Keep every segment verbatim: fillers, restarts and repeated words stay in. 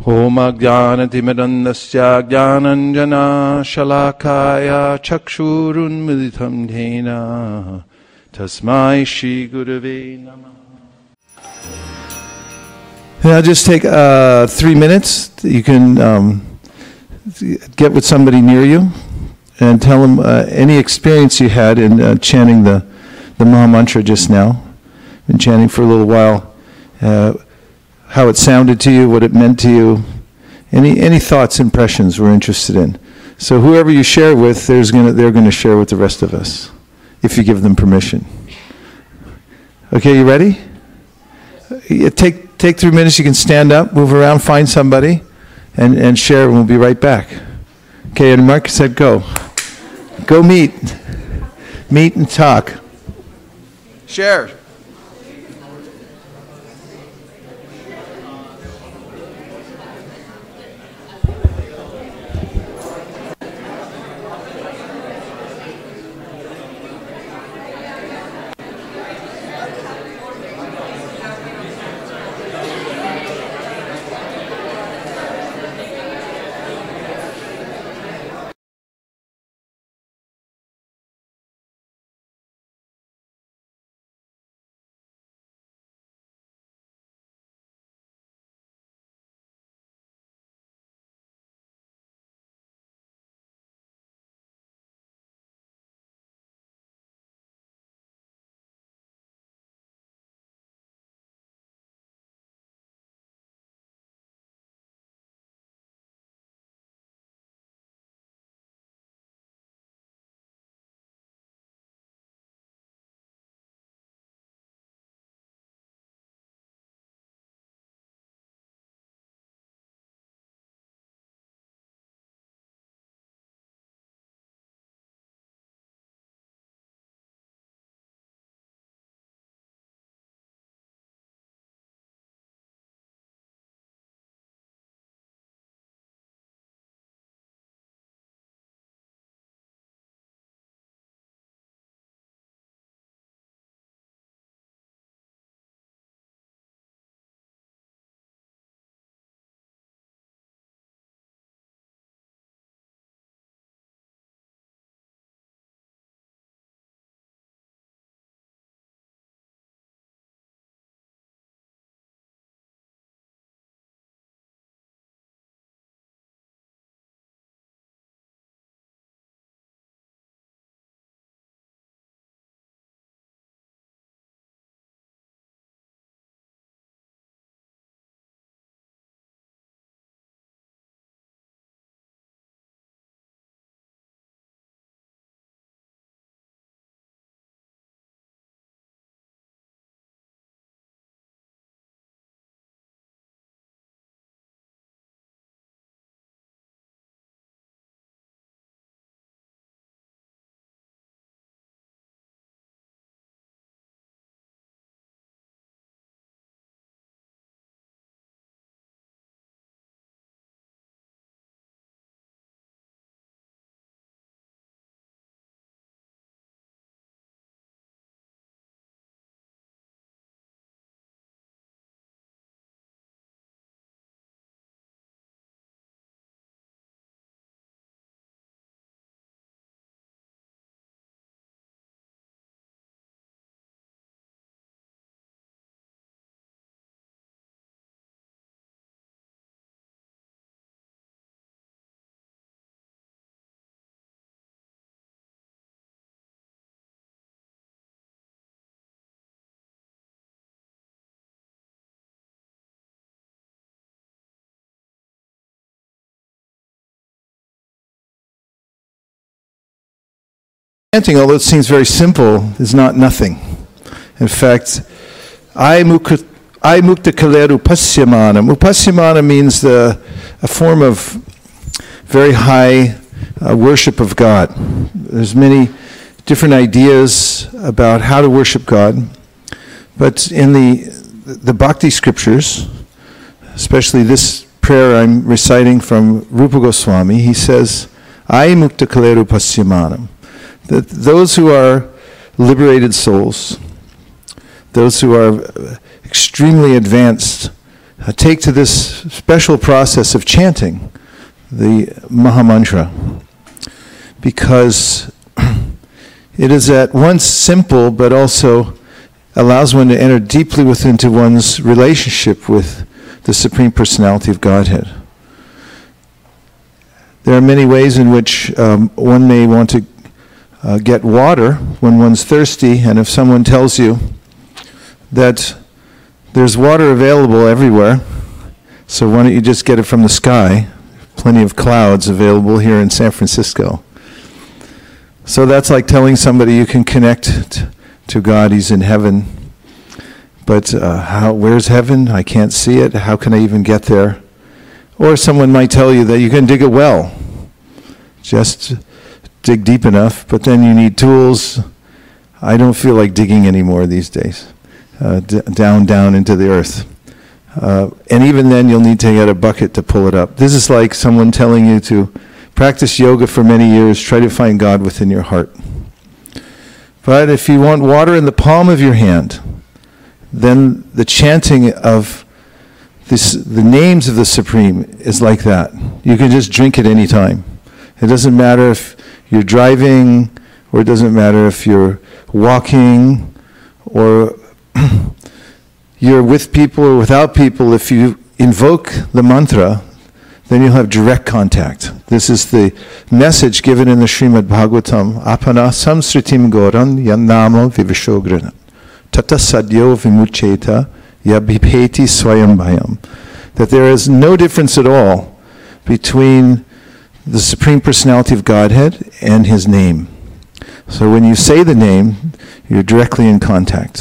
Om Ajnanatimidandasya Jnananjana Shalakaya Chakshurunmilitam Dhena Tasmai Shri Gurave Namah. And I'll just take uh, three minutes. You can um, get with somebody near you and tell them uh, any experience you had in uh, chanting the, the Maha Mantra just now. Been chanting for a little while. Uh, how it sounded to you, what it meant to you. Any any thoughts, impressions we're interested in. So whoever you share with, there's gonna they're going to share with the rest of us, if you give them permission. Okay, you ready? You take take three minutes. You can stand up, move around, find somebody, and, and share, and we'll be right back. Okay, and Mark said go. Go meet. Meet and talk. Share. Chanting, although it seems very simple, is not nothing. In fact, I mukta kaleru upasyamanam. Upasyamanam means the, a form of very high uh, worship of God. There's many different ideas about how to worship God, but in the the bhakti scriptures, especially this prayer I'm reciting from Rupa Goswami, he says, I mukta kaleru upasyamanam. That those who are liberated souls, those who are extremely advanced uh, take to this special process of chanting the Mahamantra, because it is at once simple but also allows one to enter deeply within to one's relationship with the Supreme Personality of Godhead. There are many ways in which um, one may want to uh, get water when one's thirsty, and if someone tells you that there's water available everywhere, so why don't you just get it from the sky? Plenty of clouds available here in San Francisco. So that's like telling somebody you can connect t- to God, He's in heaven. But uh, how? Where's heaven? I can't see it. How can I even get there? Or someone might tell you that you can dig a well. Just dig deep enough, but then you need tools. I don't feel like digging anymore these days. Uh, d- down, down into the earth. Uh, and even then you'll need to get a bucket to pull it up. This is like someone telling you to practice yoga for many years, try to find God within your heart. But if you want water in the palm of your hand, then the chanting of this, the names of the Supreme is like that. You can just drink it any time. It doesn't matter if you're driving, or it doesn't matter if you're walking, or you're with people or without people. If you invoke the mantra, then you'll have direct contact. This is the message given in the Srimad Bhagavatam. Apana samsritim goran yannama vivishograna tata sadyo vimucheta yabhipeti swayambhayam. That there is no difference at all between the Supreme Personality of Godhead and His name. So when you say the name, you're directly in contact.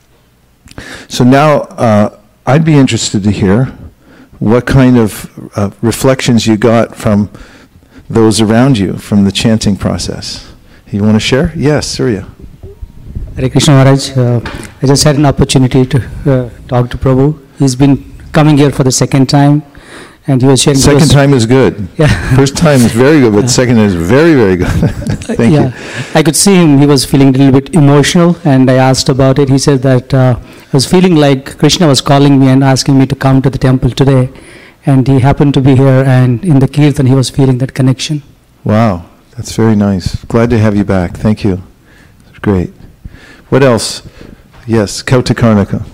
So now uh, I'd be interested to hear what kind of uh, reflections you got from those around you from the chanting process. You want to share? Yes, Surya. Hare Krishna Maharaj, uh, I just had an opportunity to uh, talk to Prabhu. He's been coming here for the second time, and he was sharing. Second those, time is good. Yeah. First time is very good, but second is very, very good. Thank yeah. you. I could see him. He was feeling a little bit emotional, and I asked about it. He said that uh, I was feeling like Krishna was calling me and asking me to come to the temple today, and he happened to be here. And in the kirtan, he was feeling that connection. Wow, that's very nice. Glad to have you back. Thank you. It's great. What else? Yes, Kautakarnika.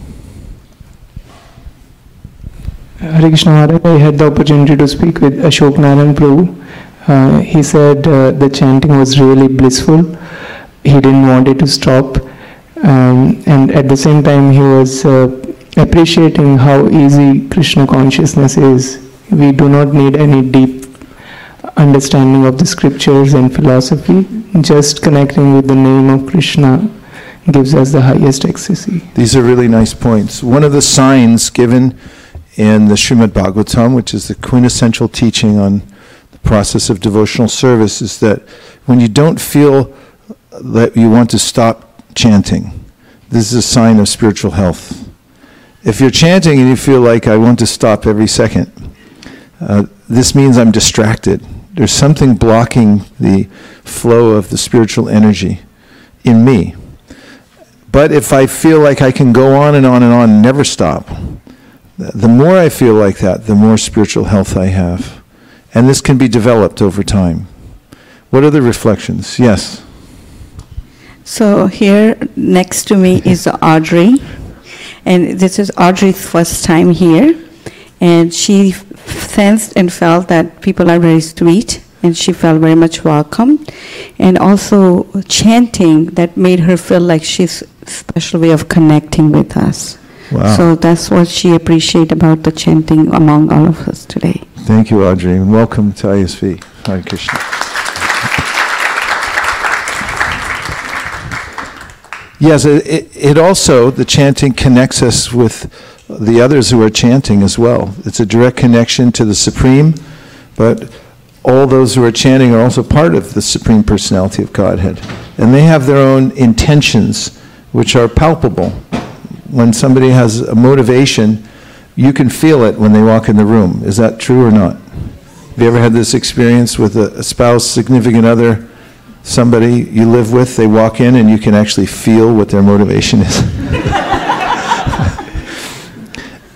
Hare Krishna Maharaj, I had the opportunity to speak with Ashok Narayan Prabhu. Uh, he said uh, the chanting was really blissful. He didn't want it to stop. Um, and at the same time, he was uh, appreciating how easy Krishna consciousness is. We do not need any deep understanding of the scriptures and philosophy. Just connecting with the name of Krishna gives us the highest ecstasy. These are really nice points. One of the signs given in the Srimad Bhagavatam, which is the quintessential teaching on the process of devotional service, is that when you don't feel that you want to stop chanting, this is a sign of spiritual health. If you're chanting and you feel like I want to stop every second, uh, this means I'm distracted. There's something blocking the flow of the spiritual energy in me. But if I feel like I can go on and on and on and never stop, the more I feel like that, the more spiritual health I have. And this can be developed over time. What are the reflections? Yes. So here next to me is Audrey. And this is Audrey's first time here. And she sensed and felt that people are very sweet. And she felt very much welcome. And also chanting that made her feel like she's a special way of connecting with us. Wow. So that's what she appreciated about the chanting among all of us today. Thank you, Audrey, and welcome to I S V. Hare Krishna. Yes, it, it also, the chanting connects us with the others who are chanting as well. It's a direct connection to the Supreme, but all those who are chanting are also part of the Supreme Personality of Godhead. And they have their own intentions, which are palpable. When somebody has a motivation, you can feel it when they walk in the room. Is that true or not? Have you ever had this experience with a, a spouse, significant other, somebody you live with, they walk in and you can actually feel what their motivation is?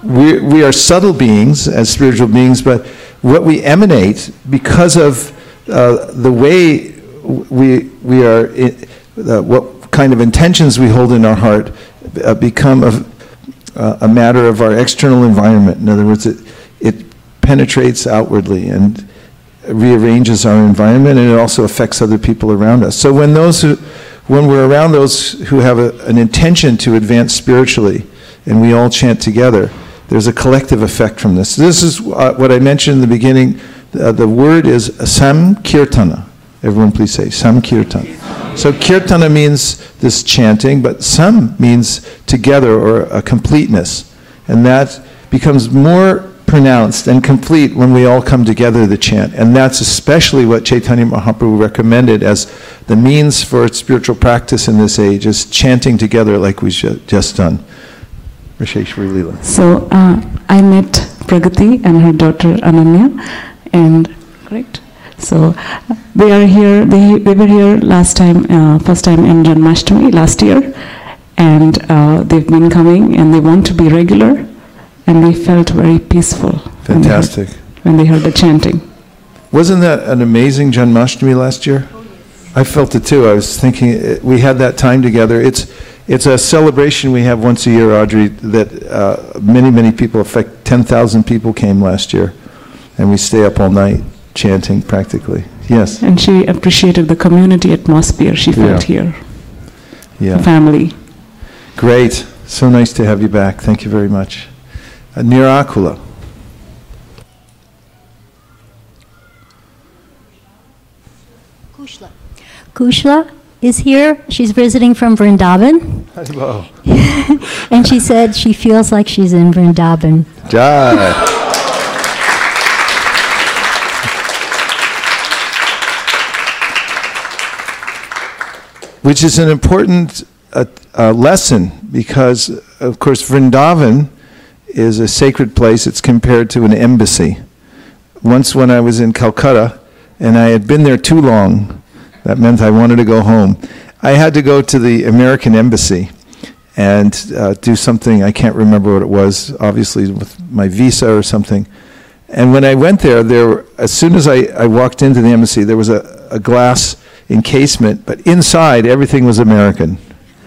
we, we are subtle beings as spiritual beings, but what we emanate because of uh, the way we, we are, in, uh, what kind of intentions we hold in our heart uh, become a, uh, a matter of our external environment. In other words, it, it penetrates outwardly and rearranges our environment, and it also affects other people around us. So when those who, when we're around those who have a, an intention to advance spiritually, and we all chant together, there's a collective effect from this. This is uh, what I mentioned in the beginning. Uh, the word is Samkirtana. Everyone please say Samkirtana. So Kirtana means this chanting, but Sam means together or a completeness. And that becomes more pronounced and complete when we all come together to chant. And that's especially what Chaitanya Mahaprabhu recommended as the means for spiritual practice in this age, is chanting together like we've just done. Risheshwari Leela. So uh, I met Pragati and her daughter Ananya, and correct. So uh, they are here. They they were here last time, uh, first time in Janmashtami last year, and uh, they've been coming, and they want to be regular, and they felt very peaceful. Fantastic. When they heard, when they heard the chanting. Wasn't that an amazing Janmashtami last year? I felt it too. I was thinking we had that time together. It's It's a celebration we have once a year, Audrey, that uh, many, many people, in fact, ten thousand people came last year, and we stay up all night chanting practically. Yes? And she appreciated the community atmosphere she felt Yeah. here, Yeah. the family. Great. So nice to have you back. Thank you very much. Uh, Nirakula. Kushla. Kushla is here. She's visiting from Vrindavan. Hello. And she said she feels like she's in Vrindavan. Jai. Which is an important uh, uh, lesson because, of course, Vrindavan is a sacred place. It's compared to an embassy. Once when I was in Calcutta, and I had been there too long, that meant I wanted to go home. I had to go to the American embassy and uh, do something, I can't remember what it was, obviously with my visa or something. And when I went there, there were, as soon as I, I walked into the embassy, there was a, a glass encasement, but inside everything was American.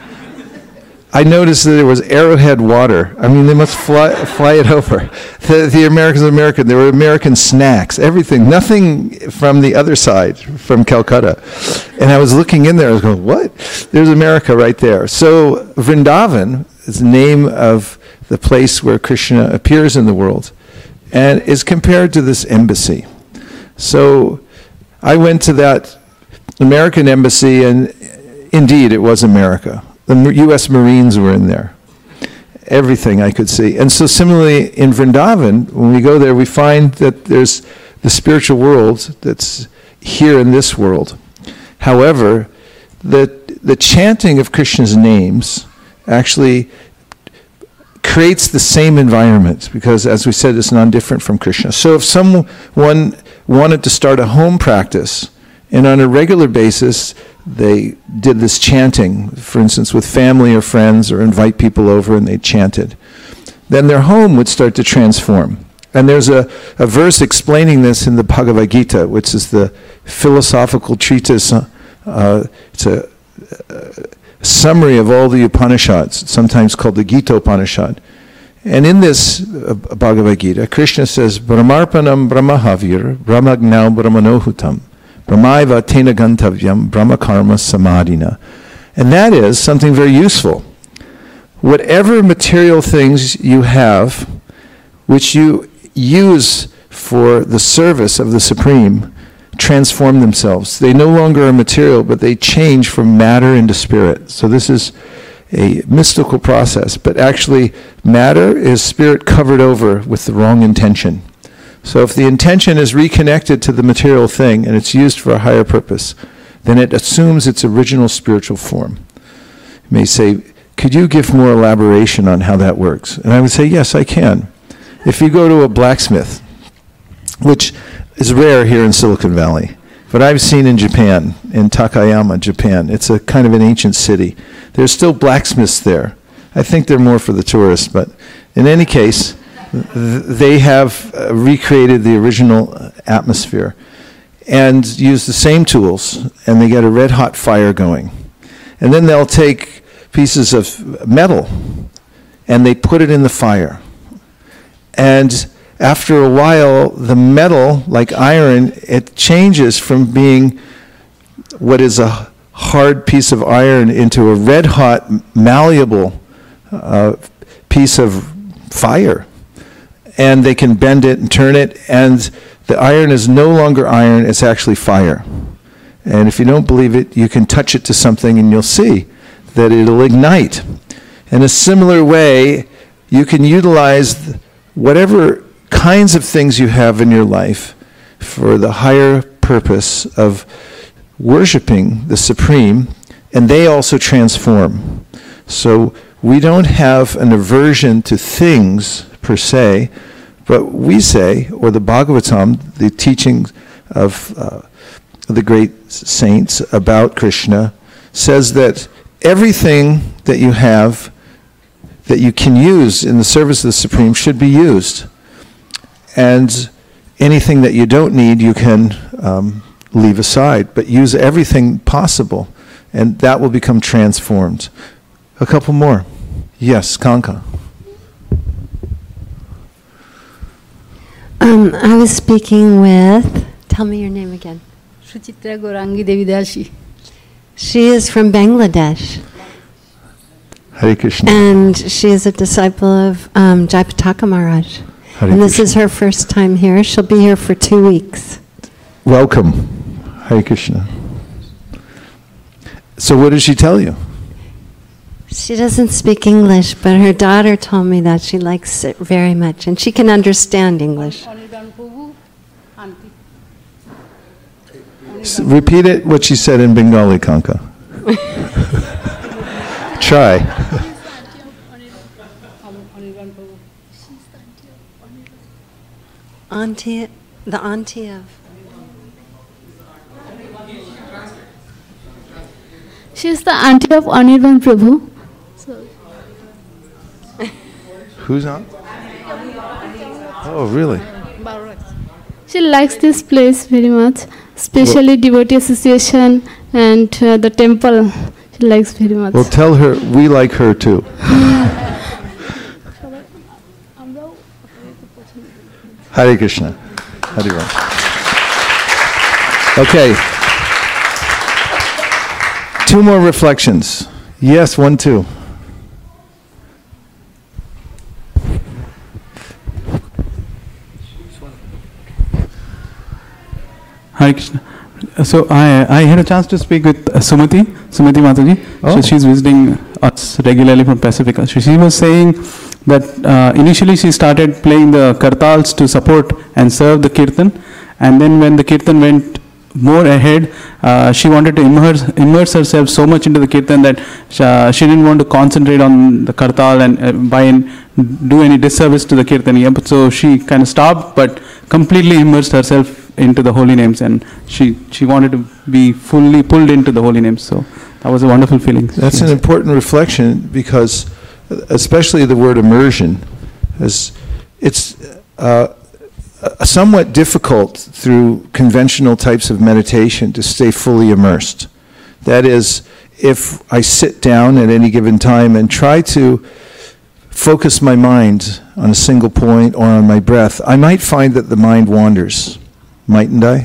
I noticed that there was Arrowhead water. I mean, they must fly, fly it over. The, the Americans are American. There were American snacks, everything, nothing from the other side, from Calcutta. And I was looking in there, I was going, what? There's America right there. So Vrindavan is the name of the place where Krishna appears in the world and is compared to this embassy. So I went to that American embassy, and indeed it was America. The U S Marines were in there. Everything I could see. And so similarly in Vrindavan, when we go there, we find that there's the spiritual world that's here in this world. However, the, the chanting of Krishna's names actually creates the same environment because, as we said, it's non-different from Krishna. So if someone wanted to start a home practice, and on a regular basis, they did this chanting, for instance, with family or friends, or invite people over and they chanted, then their home would start to transform. And there's a, a verse explaining this in the Bhagavad Gita, which is the philosophical treatise. Uh, it's a, a summary of all the Upanishads, sometimes called the Gita Upanishad. And in this uh, Bhagavad Gita, Krishna says, Brahmarpanam Brahmahavir, Brahmagnau Brahmanohutam. Brahmaiva tena gantavyam brahmakarma samadhina. And that is something very useful. Whatever material things you have, which you use for the service of the Supreme, transform themselves. They no longer are material, but they change from matter into spirit. So this is a mystical process, but actually matter is spirit covered over with the wrong intention. So if the intention is reconnected to the material thing and it's used for a higher purpose, then it assumes its original spiritual form. You may say, could you give more elaboration on how that works? And I would say, yes, I can. If you go to a blacksmith, which is rare here in Silicon Valley, but I've seen in Japan, in Takayama, Japan, it's a kind of an ancient city. There's still blacksmiths there. I think they're more for the tourists, but in any case, they have uh, recreated the original atmosphere and use the same tools, and they get a red hot fire going. And then they'll take pieces of metal and they put it in the fire. And after a while, the metal, like iron, it changes from being what is a hard piece of iron into a red hot, malleable uh, piece of fire. And they can bend it and turn it, and the iron is no longer iron, it's actually fire. And if you don't believe it, you can touch it to something and you'll see that it'll ignite. In a similar way, you can utilize whatever kinds of things you have in your life for the higher purpose of worshiping the Supreme, and they also transform. So we don't have an aversion to things per se, but we say, or the Bhagavatam, the teachings of uh, the great saints about Krishna, says that everything that you have that you can use in the service of the Supreme should be used. And anything that you don't need, you can um, leave aside, but use everything possible, and that will become transformed. A couple more. Yes, Kanka. Um, I was speaking with, tell me your name again. Suchitra Gaurangi Devi Dasi. She is from Bangladesh. Hare Krishna. And she is a disciple of um, Jayapataka Maharaj. Hare and this Krishna. is her first time here. She'll be here for two weeks. Welcome. Hare Krishna. So what did she tell you? She doesn't speak English, but her daughter told me that she likes it very much, and she can understand English. S- repeat it, what she said in Bengali, Kanka. Try. Auntie, the auntie of... She is the auntie of Anirban Prabhu. So, Who's on? Oh, really? she likes this place very much, especially devotee association and uh, the temple. She likes very much. Well, tell her we like her too. Hare Krishna. Hare Ram. Okay. Two more reflections. Yes, one, two. Hare Krishna. So I I had a chance to speak with uh, Sumati, Sumati Mataji. Oh. So she's visiting us regularly from Pacifica. So she was saying that uh, initially she started playing the kartals to support and serve the kirtan, and then when the kirtan went more ahead, uh, she wanted to immerse immerse herself so much into the kirtan that she, uh, she didn't want to concentrate on the kartal and uh, by and do any disservice to the kirtan. Yeah, but so she kind of stopped, but completely immersed herself into the holy names, and she she wanted to be fully pulled into the holy names. So that was a wonderful feeling. That's an important reflection, because especially the word immersion, is it's uh, somewhat difficult through conventional types of meditation to stay fully immersed. That is, if I sit down at any given time and try to focus my mind on a single point or on my breath, I might find that the mind wanders. Mightn't I?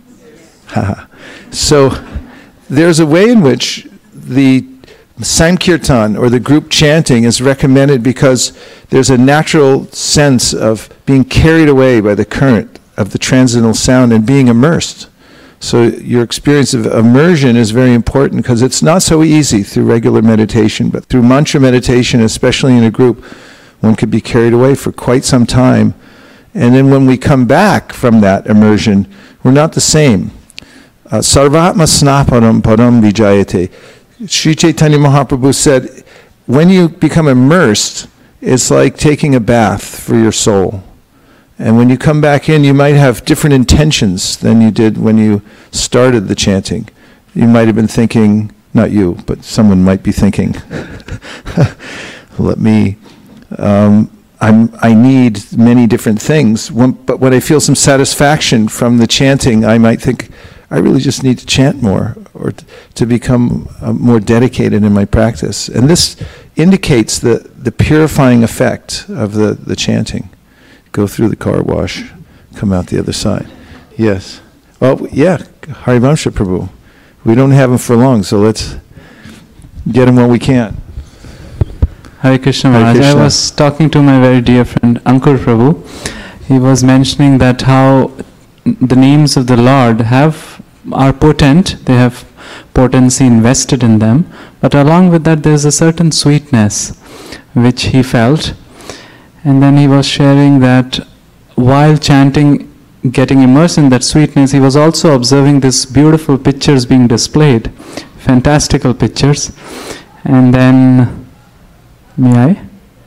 So there's a way in which the Sankirtan, or the group chanting, is recommended because there's a natural sense of being carried away by the current of the transcendental sound and being immersed. So your experience of immersion is very important, because it's not so easy through regular meditation, but through mantra meditation, especially in a group, one could be carried away for quite some time. And then when we come back from that immersion, we're not the same. Uh, Sarvatma snaparam param vijayate. Sri Chaitanya Mahaprabhu said, when you become immersed, it's like taking a bath for your soul. And when you come back in, you might have different intentions than you did when you started the chanting. You might have been thinking, not you, but someone might be thinking, let me um, I'm, I need many different things. When, but when I feel some satisfaction from the chanting, I might think, I really just need to chant more, or t- to become uh, more dedicated in my practice. And this indicates the, the purifying effect of the, the chanting. Go through the car wash, come out the other side. Yes. Well, yeah, Harivamsha Prabhu. We don't have him for long, so let's get him while we can. Hare Krishna Hare Maharaj. Krishna. I was talking to my very dear friend Ankur Prabhu. He was mentioning that how the names of the Lord have are potent, they have potency invested in them, but along with that there's a certain sweetness which he felt. And then he was sharing that while chanting, getting immersed in that sweetness, he was also observing these beautiful pictures being displayed, fantastical pictures. And then, may I?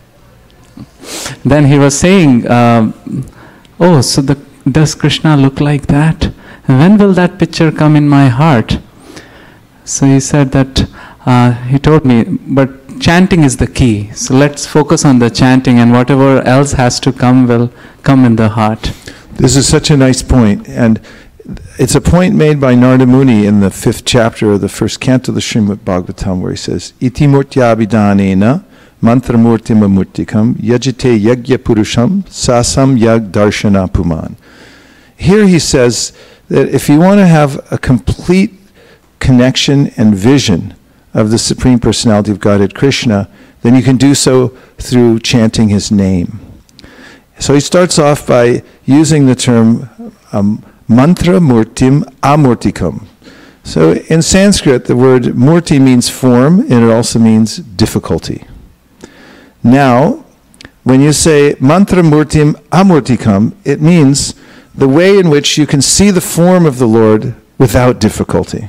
Then he was saying, uh, oh, so the, does Krishna look like that? When will that picture come in my heart? So he said that, uh, he told me, but chanting is the key. So let's focus on the chanting, and whatever else has to come will come in the heart. This is such a nice point, and it's a point made by Narada Muni in the fifth chapter of the first canto of the Srimad Bhagavatam, where he says, Iti murtyabhidanena mantramurtim amurtikam yajite yagya purusham sasam yag darshana puman. Here he says that if you want to have a complete connection and vision of the Supreme Personality of Godhead Krishna, then you can do so through chanting his name. So he starts off by using the term um, mantra murtim amurtikam. So in Sanskrit, the word murti means form, and it also means difficulty. Now, when you say mantra murtim amurtikam, it means the way in which you can see the form of the Lord without difficulty.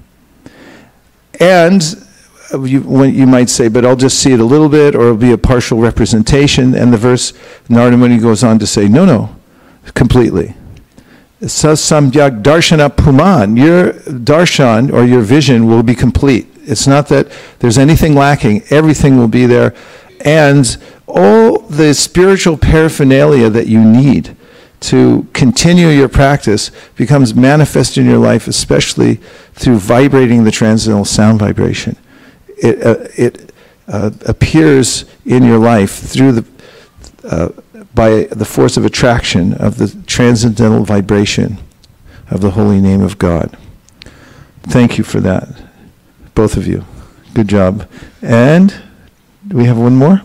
And you, when you might say, but I'll just see it a little bit, or it'll be a partial representation. And the verse, Narada Muni goes on to say, no, no, completely. Sasamyak darshana puman. Your darshan, or your vision, will be complete. It's not that there's anything lacking. Everything will be there. And all the spiritual paraphernalia that you need to continue your practice becomes manifest in your life, especially through vibrating the transcendental sound vibration. It, uh, it uh, appears in your life through the uh, by the force of attraction of the transcendental vibration of the holy name of God. Thank you for that, both of you. Good job. And do we have one more?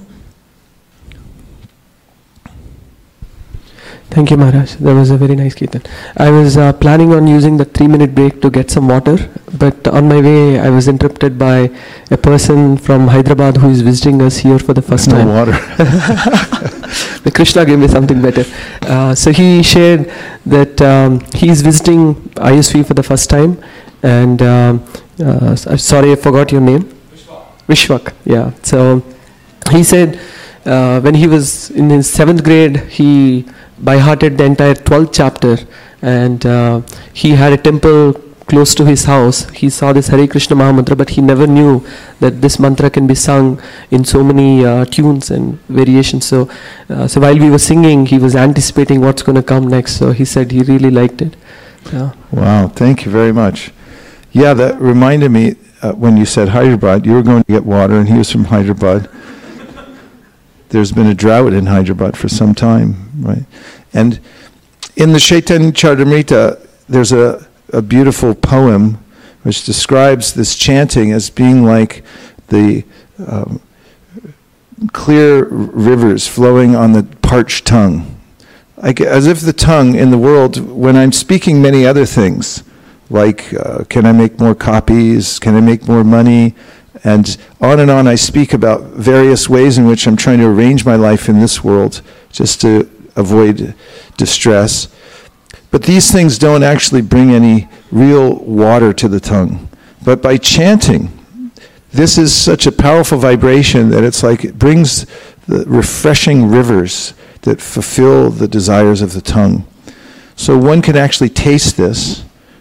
Thank you, Maharaj. That was a very nice kirtan. I was uh, planning on using the three-minute break to get some water, but on my way I was interrupted by a person from Hyderabad who is visiting us here for the first No time. water. The Krishna gave me something better. Uh, so he shared that um, he is visiting I S V for the first time, and um, uh, sorry, I forgot your name. Vishwak. Vishwak. Yeah. So he said uh, when he was in his seventh grade, he by-hearted the entire twelfth chapter, and uh, he had a temple close to his house. He saw this Hare Krishna Mahamantra, but he never knew that this mantra can be sung in so many uh, tunes and variations. So, uh, so while we were singing, he was anticipating what's going to come next. So he said he really liked it. Yeah. Wow, thank you very much. Yeah, that reminded me uh, when you said Hyderabad, you were going to get water, and he was from Hyderabad. There's been a drought in Hyderabad for some time, right? And in the Chaitanya Charitamrita, there's a, a beautiful poem which describes this chanting as being like the um, clear rivers flowing on the parched tongue. Like, as if the tongue in the world, when I'm speaking many other things, like uh, can I make more copies, can I make more money, and on and on I speak about various ways in which I'm trying to arrange my life in this world just to avoid distress. But these things don't actually bring any real water to the tongue. But by chanting, this is such a powerful vibration that it's like it brings the refreshing rivers that fulfill the desires of the tongue. So one can actually taste this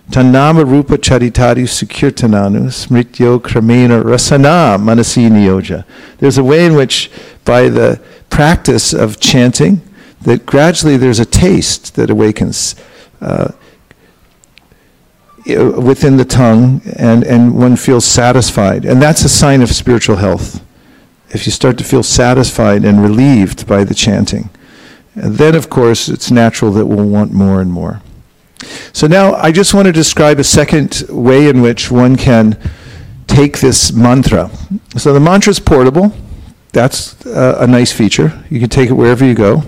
Tanama rupa charitari sukirtananu smrityo kramena rasana manasi niyoja. There's a way in which, by the practice of chanting, that gradually there's a taste that awakens uh, within the tongue, and, and one feels satisfied. And that's a sign of spiritual health. If you start to feel satisfied and relieved by the chanting, and then of course it's natural that we'll want more and more. So now I just want to describe a second way in which one can take this mantra. So the mantra is portable. That's uh, a nice feature. You can take it wherever you go.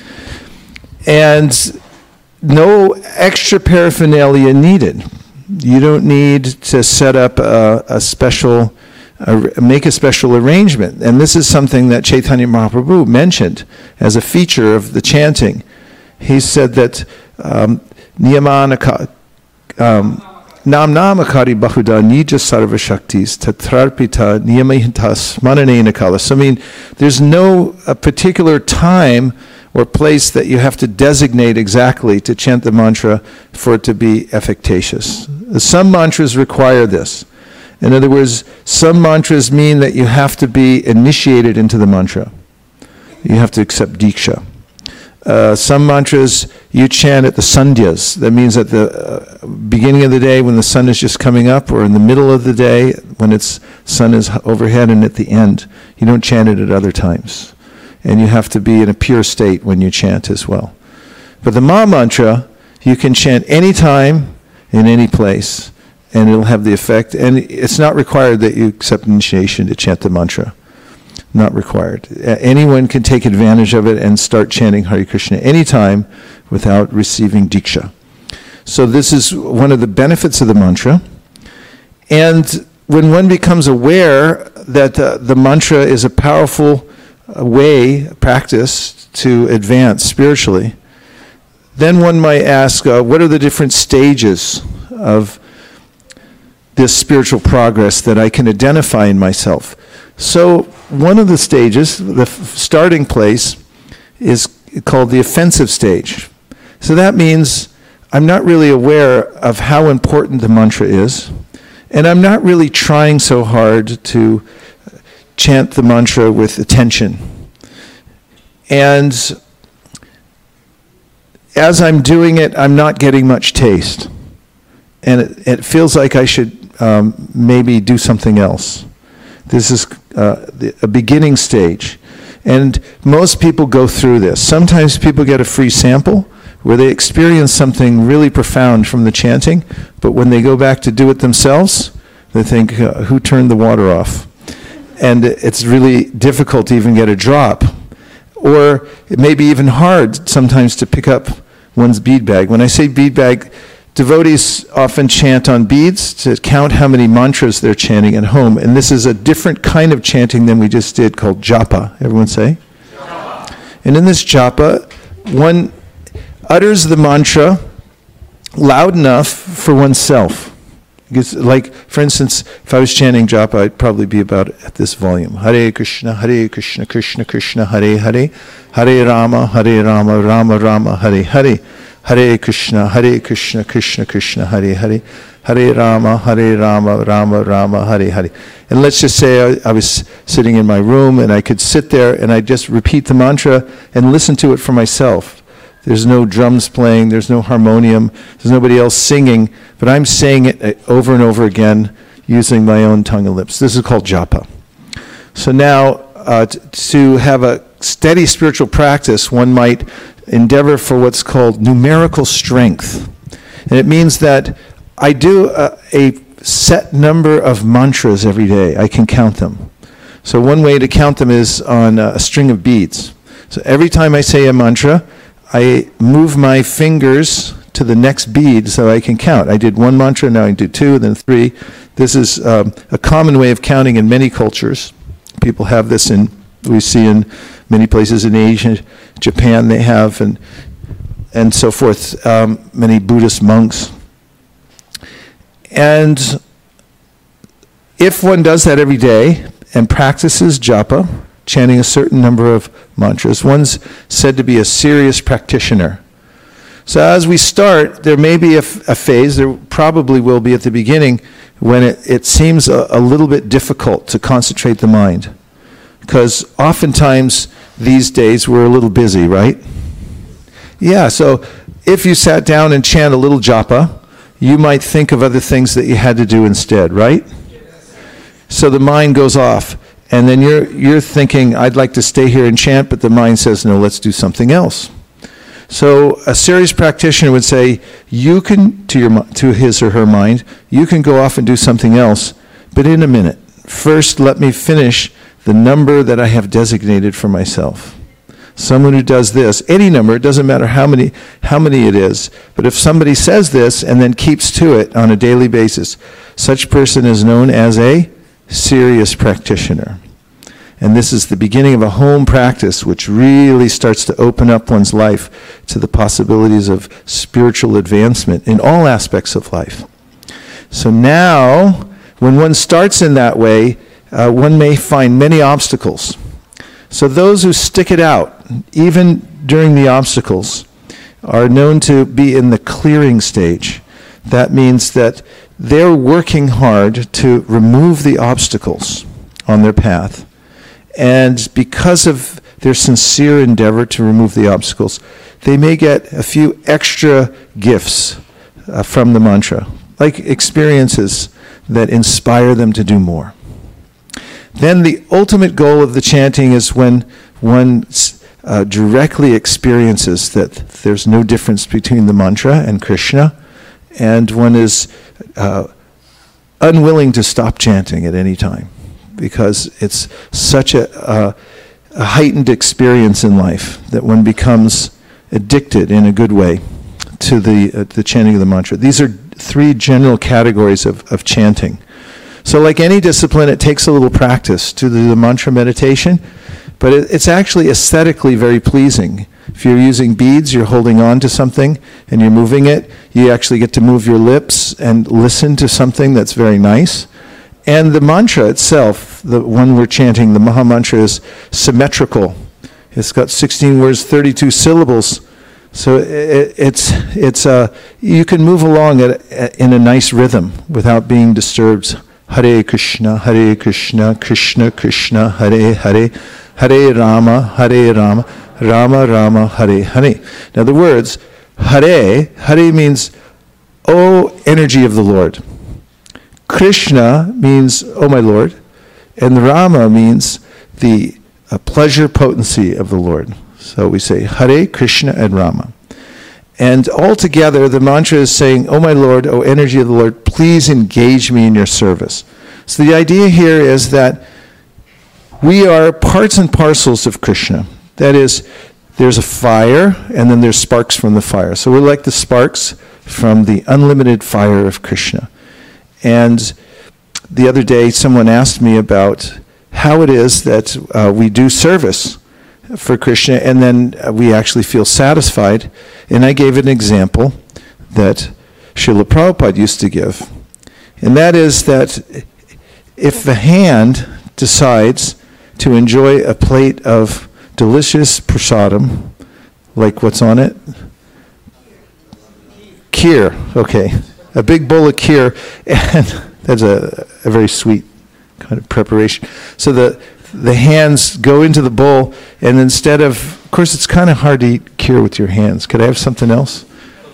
And no extra paraphernalia needed. You don't need to set up a, a special, uh, make a special arrangement. And this is something that Chaitanya Mahaprabhu mentioned as a feature of the chanting. He said that um, Niyamana Nam Namakari Bahuda Nija Sarva Shaktis Tatrarpita Niyamahintas Mananena Kala. So I mean, there's no a particular time or place that you have to designate exactly to chant the mantra for it to be efficacious. Some mantras require this. In other words, some mantras mean that you have to be initiated into the mantra. You have to accept Diksha. Uh, some mantras you chant at the sandhyas. That means at the uh, beginning of the day when the sun is just coming up, or in the middle of the day when its sun is overhead, and at the end. You don't chant it at other times. And you have to be in a pure state when you chant as well. But the Ma mantra, you can chant any time, in any place, and it'll have the effect. And it's not required that you accept initiation to chant the mantra. Not required. Uh, anyone can take advantage of it and start chanting Hare Krishna anytime without receiving Diksha. So this is one of the benefits of the mantra. And when one becomes aware that uh, the mantra is a powerful uh, way, practice to advance spiritually, then one might ask, uh, what are the different stages of this spiritual progress that I can identify in myself? So one of the stages, the f- starting place, is called the offensive stage. So that means I'm not really aware of how important the mantra is, and I'm not really trying so hard to chant the mantra with attention. And as I'm doing it, I'm not getting much taste. And it, it feels like I should um, maybe do something else. This is uh, the, a beginning stage. And most people go through this. Sometimes people get a free sample where they experience something really profound from the chanting, but when they go back to do it themselves, they think, uh, who turned the water off? And it's really difficult to even get a drop. Or it may be even hard sometimes to pick up one's bead bag. When I say bead bag, devotees often chant on beads to count how many mantras they're chanting at home. And this is a different kind of chanting than we just did called japa. Everyone say? Japa. And in this japa, one utters the mantra loud enough for oneself. Because, like, for instance, if I was chanting japa, I'd probably be about at this volume. Hare Krishna, Hare Krishna, Krishna Krishna, Hare Hare, Hare Rama, Hare Rama, Rama Rama, Hare Hare. Hare Krishna, Hare Krishna, Krishna Krishna, Hare Hare, Hare Rama, Hare Rama, Rama Rama, Hare Hare. And let's just say I, I was sitting in my room and I could sit there and I just repeat the mantra and listen to it for myself. There's no drums playing, there's no harmonium, there's nobody else singing, but I'm saying it over and over again using my own tongue and lips. This is called japa. So now, uh, t- to have a steady spiritual practice, one might endeavor for what's called numerical strength. And it means that I do a, a set number of mantras every day. I can count them. So one way to count them is on a string of beads. So every time I say a mantra, I move my fingers to the next bead so I can count. I did one mantra, now I do two, then three. This is um, a common way of counting in many cultures. People have this in, we see in many places in Asia, Japan they have, and and so forth, um, many Buddhist monks. And if one does that every day and practices japa, chanting a certain number of mantras, one's said to be a serious practitioner. So as we start, there may be a, f- a phase, there probably will be at the beginning, when it, it seems a, a little bit difficult to concentrate the mind. Because oftentimes these days we're a little busy, right? Yeah, so if you sat down and chant a little japa, you might think of other things that you had to do instead, right? So the mind goes off, and then you're you're thinking, I'd like to stay here and chant, but the mind says, no, let's do something else. So a serious practitioner would say, you can, to your to his or her mind, you can go off and do something else, but in a minute. First, let me finish the number that I have designated for myself. Someone who does this, any number, it doesn't matter how many how many it is, but if somebody says this and then keeps to it on a daily basis, such person is known as a serious practitioner. And this is the beginning of a home practice which really starts to open up one's life to the possibilities of spiritual advancement in all aspects of life. So now, when one starts in that way, uh, one may find many obstacles. So those who stick it out, even during the obstacles, are known to be in the clearing stage. That means that they're working hard to remove the obstacles on their path. And because of their sincere endeavor to remove the obstacles, they may get a few extra gifts uh, from the mantra, like experiences that inspire them to do more. Then the ultimate goal of the chanting is when one uh, directly experiences that there's no difference between the mantra and Krishna, and one is uh, unwilling to stop chanting at any time, because it's such a, a, a heightened experience in life that one becomes addicted in a good way to the uh, the chanting of the mantra. These are three general categories of, of chanting. So like any discipline, it takes a little practice to do the mantra meditation, but it, it's actually aesthetically very pleasing. If you're using beads, you're holding on to something and you're moving it, you actually get to move your lips and listen to something that's very nice. And the mantra itself, the one we're chanting, the Maha Mantra, is symmetrical. It's got sixteen words, thirty-two syllables. So it, it's it's uh, you can move along at, in a nice rhythm without being disturbed. Hare Krishna, Hare Krishna, Krishna Krishna, Hare Hare, Hare Rama, Hare Rama, Rama Rama, Hare Hare. Now the words Hare, Hare means, O energy of the Lord. Krishna means, O my Lord. And Rama means the uh, pleasure potency of the Lord. So we say Hare, Krishna, and Rama. And altogether, the mantra is saying, O my Lord, O energy of the Lord, please engage me in your service. So the idea here is that we are parts and parcels of Krishna. That is, there's a fire, and then there's sparks from the fire. So we're like the sparks from the unlimited fire of Krishna. And the other day, someone asked me about how it is that uh, we do service for Krishna, and then uh, we actually feel satisfied. And I gave an example that Srila Prabhupada used to give. And that is that if the hand decides to enjoy a plate of delicious prasadam, like what's on it? Kheer, okay. A big bowl of kheer, and that's a, a very sweet kind of preparation. So the the hands go into the bowl, and instead of, of course, it's kind of hard to eat kheer with your hands. Could I have something else?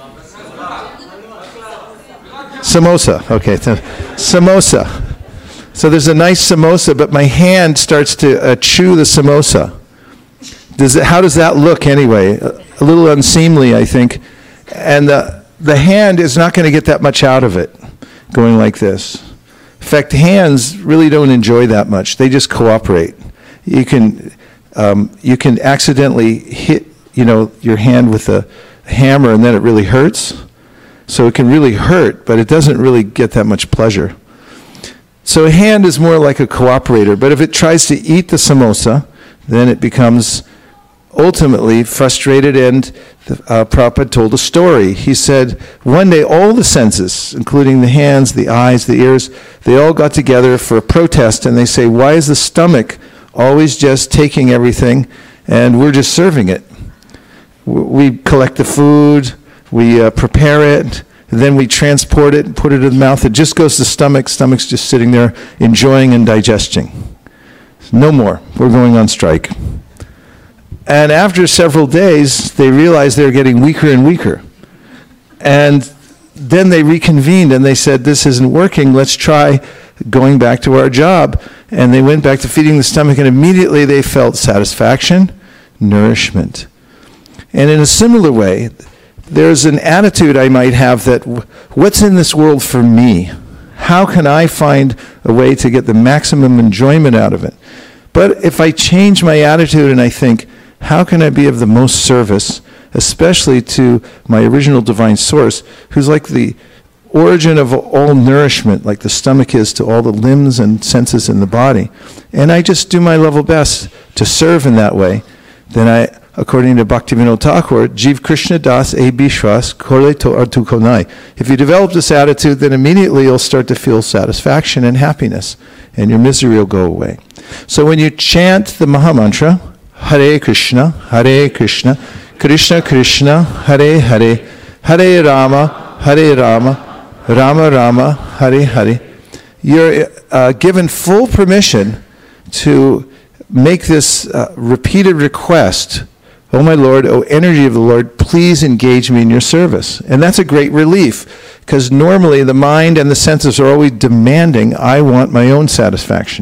Samosa, okay. So, samosa. So there's a nice samosa, but my hand starts to uh, chew the samosa. Does it, how does that look anyway? A, a little unseemly, I think. And the, the hand is not going to get that much out of it, going like this. In fact, hands really don't enjoy that much. They just cooperate. You can um, you can accidentally hit, you know, your hand with a hammer, and then it really hurts. So it can really hurt, but it doesn't really get that much pleasure. So a hand is more like a cooperator. But if it tries to eat the samosa, then it becomes ultimately frustrated, and uh, Prabhupada told a story. He said, one day all the senses, including the hands, the eyes, the ears, they all got together for a protest, and they say, why is the stomach always just taking everything, and we're just serving it? We collect the food, we uh, prepare it, then we transport it and put it in the mouth. It just goes to the stomach. Stomach's just sitting there enjoying and digesting. No more. We're going on strike. And after several days, they realized they were getting weaker and weaker. And then they reconvened and they said, this isn't working. Let's try going back to our job. And they went back to feeding the stomach, and immediately they felt satisfaction, nourishment. And in a similar way, there's an attitude I might have that, what's in this world for me? How can I find a way to get the maximum enjoyment out of it? But if I change my attitude and I think, how can I be of the most service, especially to my original divine source, who's like the origin of all nourishment, like the stomach is to all the limbs and senses in the body, and I just do my level best to serve in that way, then I, according to Bhaktivinoda Thakur, Jiv Krishna Das E Bishwas Kole to Artu Konai. If you develop this attitude, then immediately you'll start to feel satisfaction and happiness, and your misery will go away. So when you chant the Maha Mantra, Hare Krishna, Hare Krishna, Krishna Krishna, Hare Hare, Hare Rama, Hare Rama, Rama Rama, Hare Hare, you're uh, given full permission to make this uh, repeated request, oh my Lord, oh energy of the Lord, please engage me in your service. And that's a great relief, because normally the mind and the senses are always demanding, I want my own satisfaction.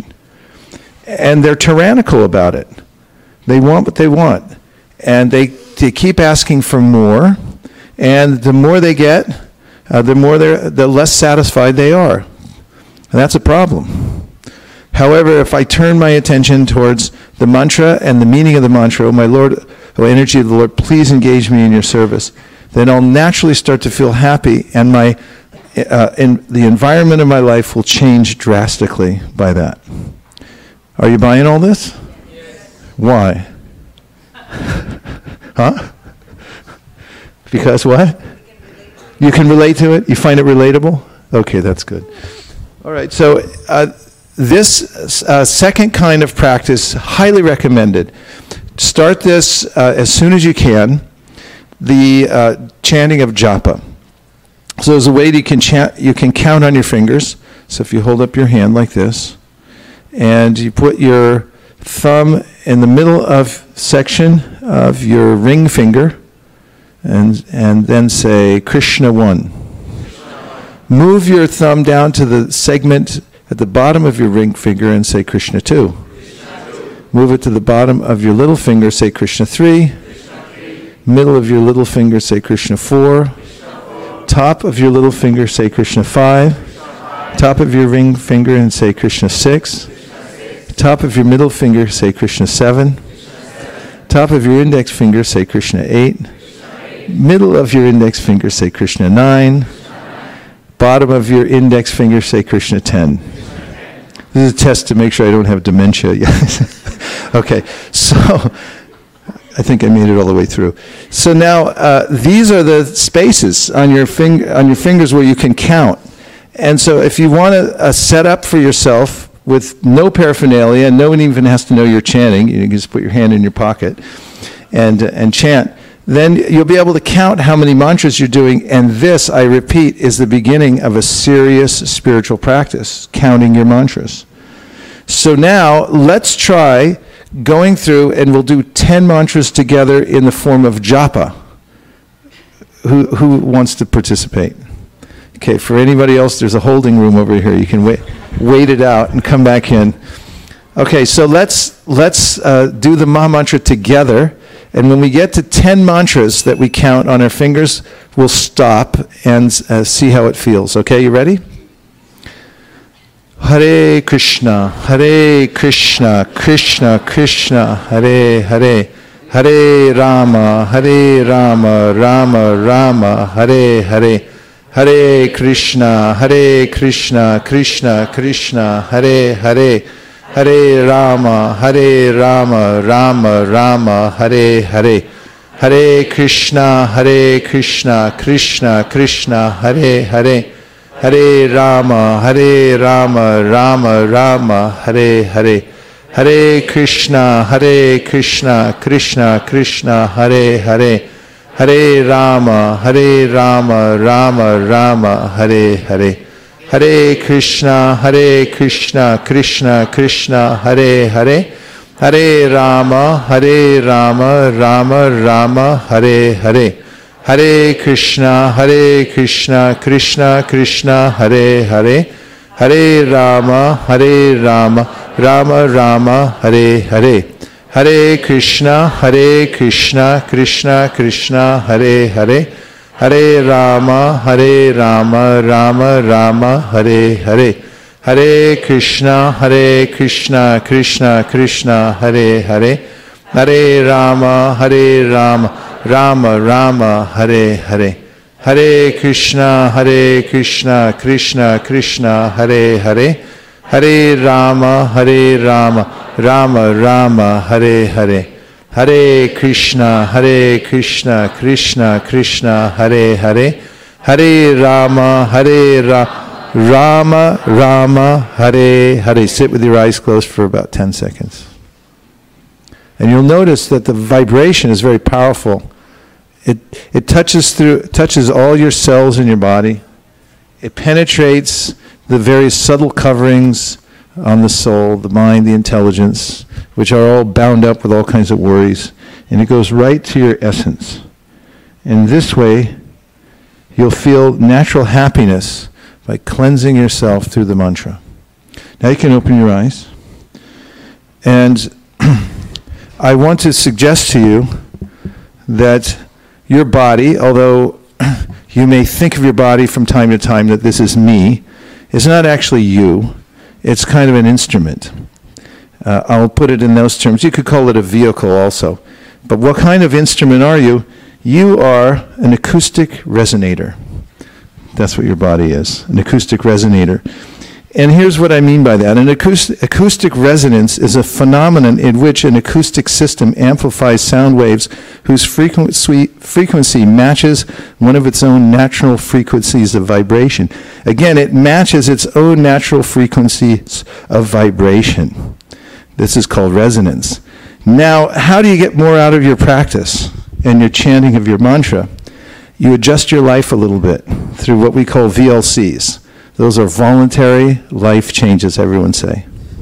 And they're tyrannical about it. They want what they want. And they, they keep asking for more, and the more they get, uh, the more they're, the less satisfied they are. And that's a problem. However, if I turn my attention towards the mantra and the meaning of the mantra, oh my Lord, oh energy of the Lord, please engage me in your service, then I'll naturally start to feel happy, and my uh, in, the environment of my life will change drastically by that. Are you buying all this? Yes. Why? Huh? Because what? You can relate to it? You find it relatable? Okay, that's good. All right, so uh, this uh, second kind of practice, highly recommended. Start this uh, as soon as you can, the uh, chanting of japa. So there's a way you can chant, you can count on your fingers. So if you hold up your hand like this, and you put your thumb in the middle of section of your ring finger, and and then say Krishna one. Move your thumb down to the segment at the bottom of your ring finger and say Krishna two. Move it to the bottom of your little finger, say Krishna three. Middle of your little finger, say Krishna four. Top of your little finger, say Krishna five. Top of your ring finger and say Krishna six. Top of your middle finger, say Krishna seven. Top of your index finger, say Krishna eight. Middle of your index finger, say Krishna nine. Bottom of your index finger, say Krishna ten. This is a test to make sure I don't have dementia yet. Okay, so I think I made it all the way through. So now uh, these are the spaces on your finger on your fingers where you can count. And so if you want a, a setup for yourself with no paraphernalia, no one even has to know you're chanting, you can just put your hand in your pocket and uh, and chant, then you'll be able to count how many mantras you're doing, and this, I repeat, is the beginning of a serious spiritual practice, counting your mantras. So now, let's try going through, and we'll do ten mantras together in the form of japa. Who, who wants to participate? Okay, for anybody else, there's a holding room over here. You can wait, wait it out and come back in. Okay, so let's let's uh, do the Maha Mantra together. And when we get to ten mantras that we count on our fingers, we'll stop and uh, see how it feels. Okay, you ready? Hare Krishna, Hare Krishna, Krishna Krishna, Hare Hare, Hare Rama, Hare Rama, Rama Rama, Hare Hare, Hare Krishna, Hare Krishna, Krishna Krishna, Hare Hare, Hare Rama, Hare Rama, Rama Rama, Hare Hare, Hare Krishna, Hare Krishna, Krishna Krishna, Hare Hare, Hare Rama, Hare Rama, Rama Rama, Hare Hare, Hare Krishna, Hare Krishna, Krishna Krishna, Hare Hare, Hare Rama, Hare Rama, Rama Rama, Hare Hare. Hare Krishna, Hare Krishna, Krishna Krishna, Hare Hare. Hare Rama, Hare Rama, Rama Rama, Hare Hare. Hare Krishna, Hare Krishna, Krishna Krishna, Hare Hare. Hare Rama, Hare Rama, Rama Rama, Hare Hare. Hare Krishna, Hare Krishna, Krishna Krishna, Hare Hare. Hare Rama, Hare Rama, Rama Rama, Hare Hare. Hare Krishna, Hare Krishna, Krishna Krishna, Hare Hare. Hare Rama, Hare Rama, Rama Rama, Hare Hare. Hare Krishna, Hare Krishna, Krishna Krishna, Hare Hare. Hare Rama, Hare Rama, Rama Rama, Hare Hare. Hare Krishna, Hare Krishna, Krishna Krishna, Hare Hare. Hare Rama, Hare Rama, Rama Rama, Hare Hare. Sit with your eyes closed for about ten seconds. And you'll notice that the vibration is very powerful. It, it touches through, touches all your cells in your body. It penetrates the very subtle coverings on the soul, the mind, the intelligence, which are all bound up with all kinds of worries. And it goes right to your essence. And this way, you'll feel natural happiness by cleansing yourself through the mantra. Now you can open your eyes. And I want to suggest to you that your body, although you may think of your body from time to time that this is me, is not actually you. It's kind of an instrument. Uh, I'll put it in those terms. You could call it a vehicle also. But what kind of instrument are you? You are an acoustic resonator. That's what your body is, an acoustic resonator. And here's what I mean by that. An acoustic, acoustic resonance is a phenomenon in which an acoustic system amplifies sound waves whose frequency, frequency matches one of its own natural frequencies of vibration. Again, it matches its own natural frequencies of vibration. This is called resonance. Now, how do you get more out of your practice and your chanting of your mantra? You adjust your life a little bit through what we call V L Cs. Those are voluntary life changes, everyone say.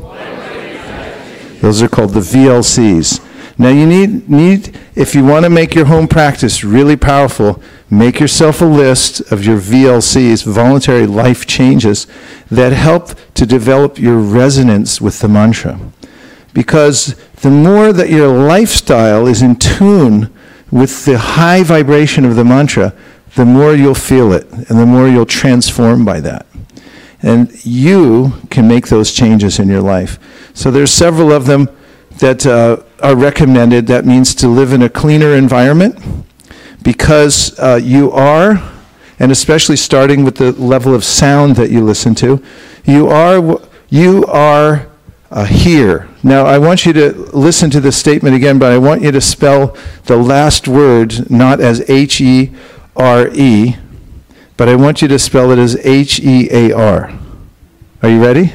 Those are called the V L Cs. Now you need, need, if you want to make your home practice really powerful, make yourself a list of your V L Cs, voluntary life changes, that help to develop your resonance with the mantra. Because the more that your lifestyle is in tune with the high vibration of the mantra, the more you'll feel it, and the more you'll transform by that. And you can make those changes in your life. So there's several of them that uh, are recommended. That means to live in a cleaner environment, because uh, you are, and especially starting with the level of sound that you listen to, you are, you are uh, here. Now I want you to listen to this statement again, but I want you to spell the last word not as H E R E, but I want you to spell it as H E A R. Are you ready?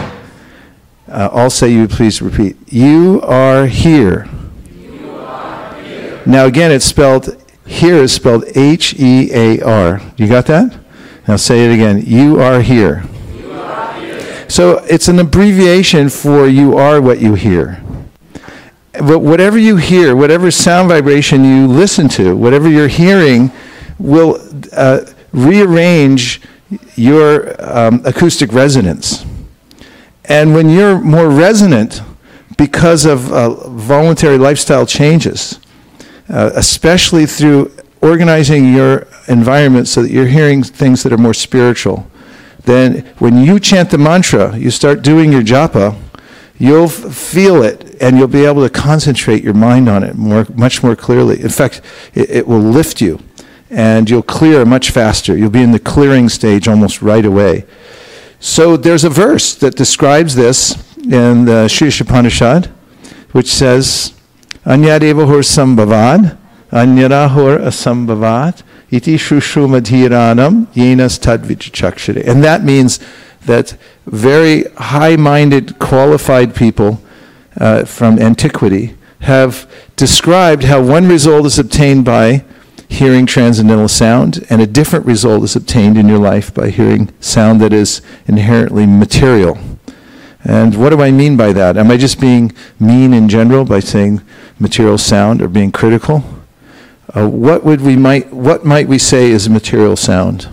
Uh, I'll say you please repeat. You are here. You are here. Now again, it's spelled, here is spelled H E A R. You got that? Now say it again. You are here. You are here. So it's an abbreviation for you are what you hear. But whatever you hear, whatever sound vibration you listen to, whatever you're hearing, will uh, rearrange your um, acoustic resonance. And when you're more resonant because of uh, voluntary lifestyle changes, uh, especially through organizing your environment so that you're hearing things that are more spiritual, then when you chant the mantra, you start doing your japa, you'll f- feel it, and you'll be able to concentrate your mind on it more, much more clearly. In fact, it, it will lift you, and you'll clear much faster. You'll be in the clearing stage almost right away. So there's a verse that describes this in the Sri Upanishad, which says, Anyadevahur sambhavad, anyarahur asambhavat, iti shushu madhiranam, yenas tadvichakshare. And that means that very high-minded, qualified people uh, from antiquity have described how one result is obtained by hearing transcendental sound, and a different result is obtained in your life by hearing sound that is inherently material. And what do I mean by that? Am I just being mean in general by saying material sound, or being critical? Uh, what would we might what might we say is material sound?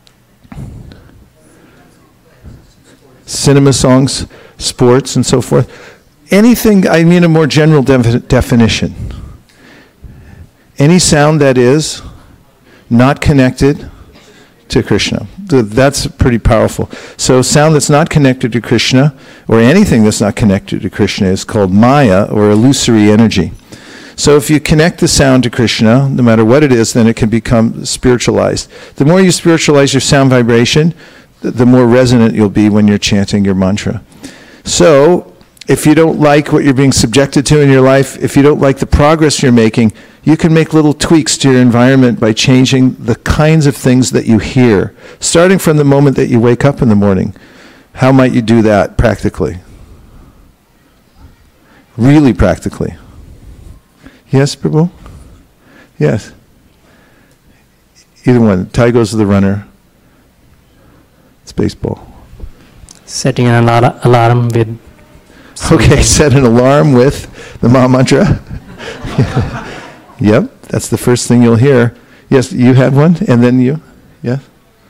Cinema songs, sports, and so forth. Anything, I mean a more general defi- definition. Any sound that is not connected to Krishna. Th- That's pretty powerful. So sound that's not connected to Krishna, or anything that's not connected to Krishna, is called Maya, or illusory energy. So if you connect the sound to Krishna, no matter what it is, then it can become spiritualized. The more you spiritualize your sound vibration, th- the more resonant you'll be when you're chanting your mantra. So if you don't like what you're being subjected to in your life, if you don't like the progress you're making, you can make little tweaks to your environment by changing the kinds of things that you hear, starting from the moment that you wake up in the morning. How might you do that practically? Really practically. Yes, Prabhu? Yes. Either one. Ty goes to the runner. It's baseball. Setting an alar- alarm with... Okay, set an alarm with the Maha Mantra. Yep, that's the first thing you'll hear. Yes, you had one, and then you? Yeah?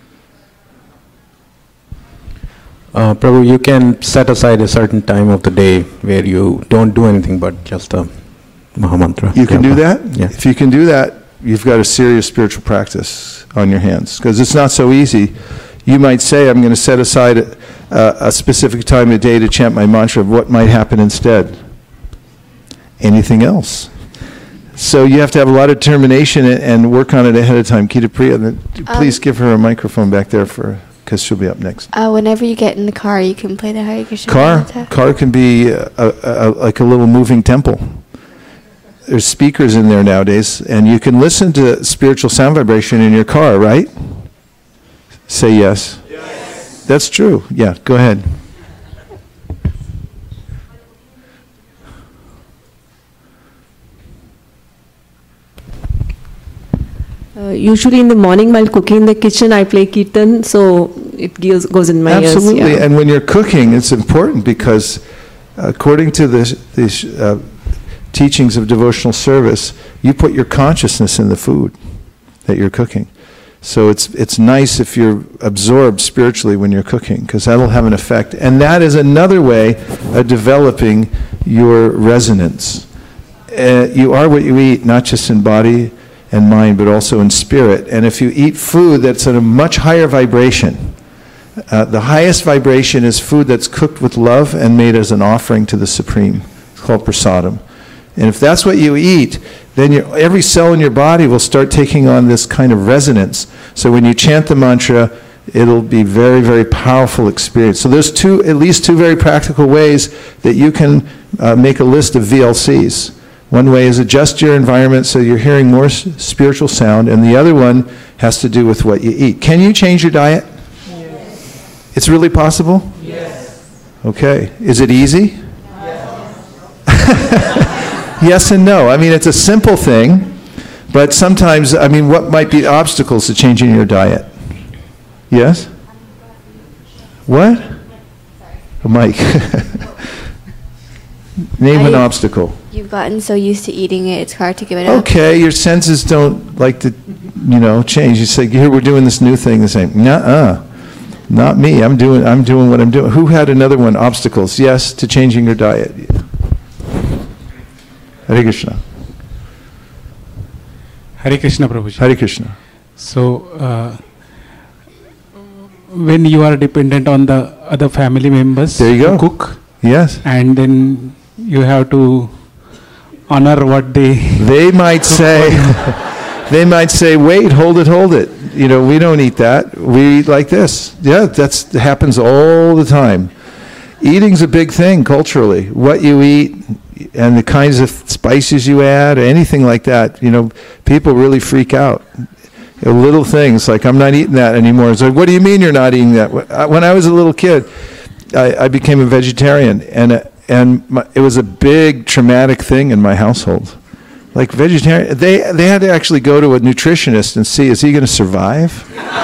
Uh, Prabhu, you can set aside a certain time of the day where you don't do anything but just a Maha Mantra. You can do that? Yeah. If you can do that, you've got a serious spiritual practice on your hands, because it's not so easy. You might say, I'm going to set aside a, a specific time of day to chant my mantra. What might happen instead? Anything else. So you have to have a lot of determination and, and work on it ahead of time. Kita Priya, then please Um, give her a microphone back there, for because she'll be up next. Uh, whenever you get in the car, you can play the Hare Krishna. Car, mantra. car can be a, a, a, like a little moving temple. There's speakers in there nowadays, and you can listen to spiritual sound vibration in your car, right? Say yes. Yes. That's true. Yeah, go ahead. Uh, usually in the morning while cooking in the kitchen, I play kirtan, so it goes, goes in my Absolutely. ears. Yeah. And when you're cooking, it's important because according to the, these uh, teachings of devotional service, you put your consciousness in the food that you're cooking. So it's it's nice if you're absorbed spiritually when you're cooking, because that'll have an effect. And that is another way of developing your resonance. Uh, you are what you eat, not just in body and mind, but also in spirit. And if you eat food that's at a much higher vibration, uh, the highest vibration is food that's cooked with love and made as an offering to the Supreme. It's called prasadam. And if that's what you eat, then your, every cell in your body will start taking on this kind of resonance. So when you chant the mantra, it'll be very, very powerful experience. So there's two, at least two very practical ways that you can uh, make a list of V L Cs. One way is adjust your environment so you're hearing more s- spiritual sound, and the other one has to do with what you eat. Can you change your diet? Yes. It's really possible? Yes. Okay. Is it easy? Yes and no. I mean, it's a simple thing, but sometimes, I mean, what might be obstacles to changing your diet? Yes? What? A mic. Name an I- obstacle. You've gotten so used to eating it, it's hard to give it up. Okay, your senses don't like to, you know, change. You say, here, we're doing this new thing. They say, nuh-uh, not me. I'm doing, I'm doing what I'm doing. Who had another one? Obstacles. Yes, to changing your diet. Hare Krishna. Hare Krishna, Prabhuji. Hare Krishna. So, uh, when you are dependent on the other family members There you to go. cook, Yes. and then you have to honor what they... They might say, they might say, wait, hold it, hold it. You know, we don't eat that. We eat like this. Yeah, that's that happens all the time. Eating's a big thing culturally. What you eat and the kinds of spices you add, or anything like that, you know, people really freak out. You know, little things like, I'm not eating that anymore. It's like, what do you mean you're not eating that? When I was a little kid, I, I became a vegetarian, and uh, and my, it was a big traumatic thing in my household. Like vegetarian, they, they had to actually go to a nutritionist and see, is he going to survive?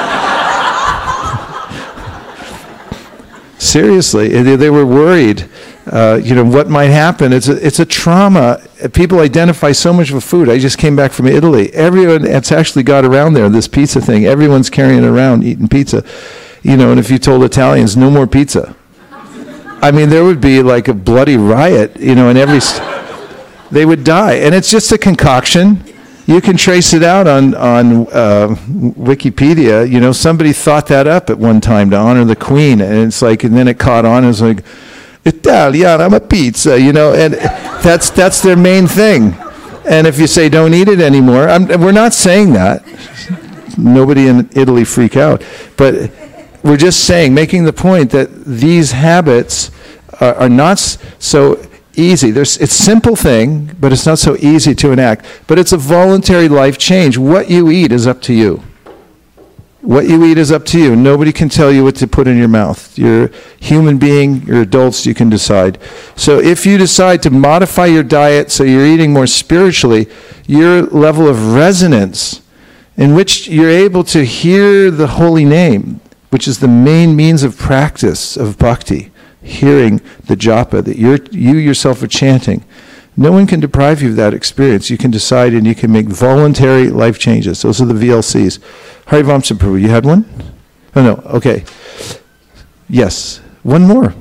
Seriously, they, they were worried. Uh, you know, what might happen. It's a, it's a trauma. People identify so much with food. I just came back from Italy. Everyone, it's actually got around there, this pizza thing. Everyone's carrying it around, eating pizza. You know, and if you told Italians, no more pizza. I mean, there would be like a bloody riot, you know, in every... St- they would die. And it's just a concoction. You can trace it out on, on uh, Wikipedia. You know, somebody thought that up at one time to honor the Queen. And it's like, and then it caught on. It was like... Italian, I'm a pizza, you know, and that's that's their main thing. And if you say don't eat it anymore, I'm, we're not saying that. Nobody in Italy freak out. But we're just saying, making the point that these habits are, are not so easy. There's, it's a simple thing, but it's not so easy to enact. But it's a voluntary life change. What you eat is up to you. What you eat is up to you. Nobody can tell you what to put in your mouth. You're a human being, you're adults, you can decide. So if you decide to modify your diet so you're eating more spiritually, your level of resonance in which you're able to hear the holy name, which is the main means of practice of bhakti, hearing the japa that you're, you yourself are chanting. No one can deprive you of that experience. You can decide and you can make voluntary life changes. Those are the V L Cs. Harivamsa Prabhu, you had one? Oh, no. Okay. Yes. One more.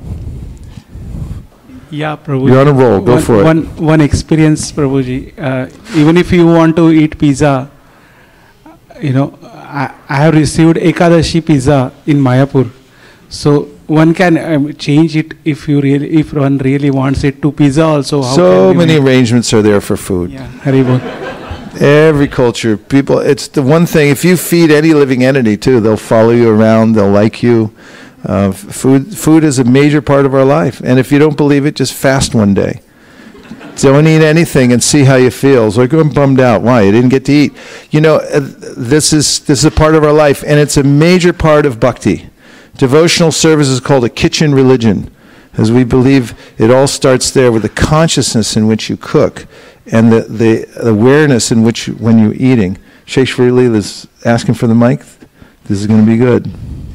Yeah, Prabhuji. You're on a roll. Go one, for it. One, one experience, Prabhuji. Uh, even if you want to eat pizza, you know, I, I have received Ekadashi pizza in Mayapur. So one can um, change it if you really, if one really wants it to pizza also. How So many arrangements are there for food. Yeah, Haribol. Every culture, people, it's the one thing, if you feed any living entity too, they'll follow you around, they'll like you. Uh, food, food is a major part of our life. And if you don't believe it, just fast one day. Don't eat anything and see how you feel. It's like, I'm bummed out. Why? You didn't get to eat. You know, uh, this is, this is a part of our life, and it's a major part of bhakti. Devotional service is called a kitchen religion, as we believe it all starts there with the consciousness in which you cook and the, the awareness in which, when you're eating. Sheshwari Leela is asking for the mic. This is going to be good.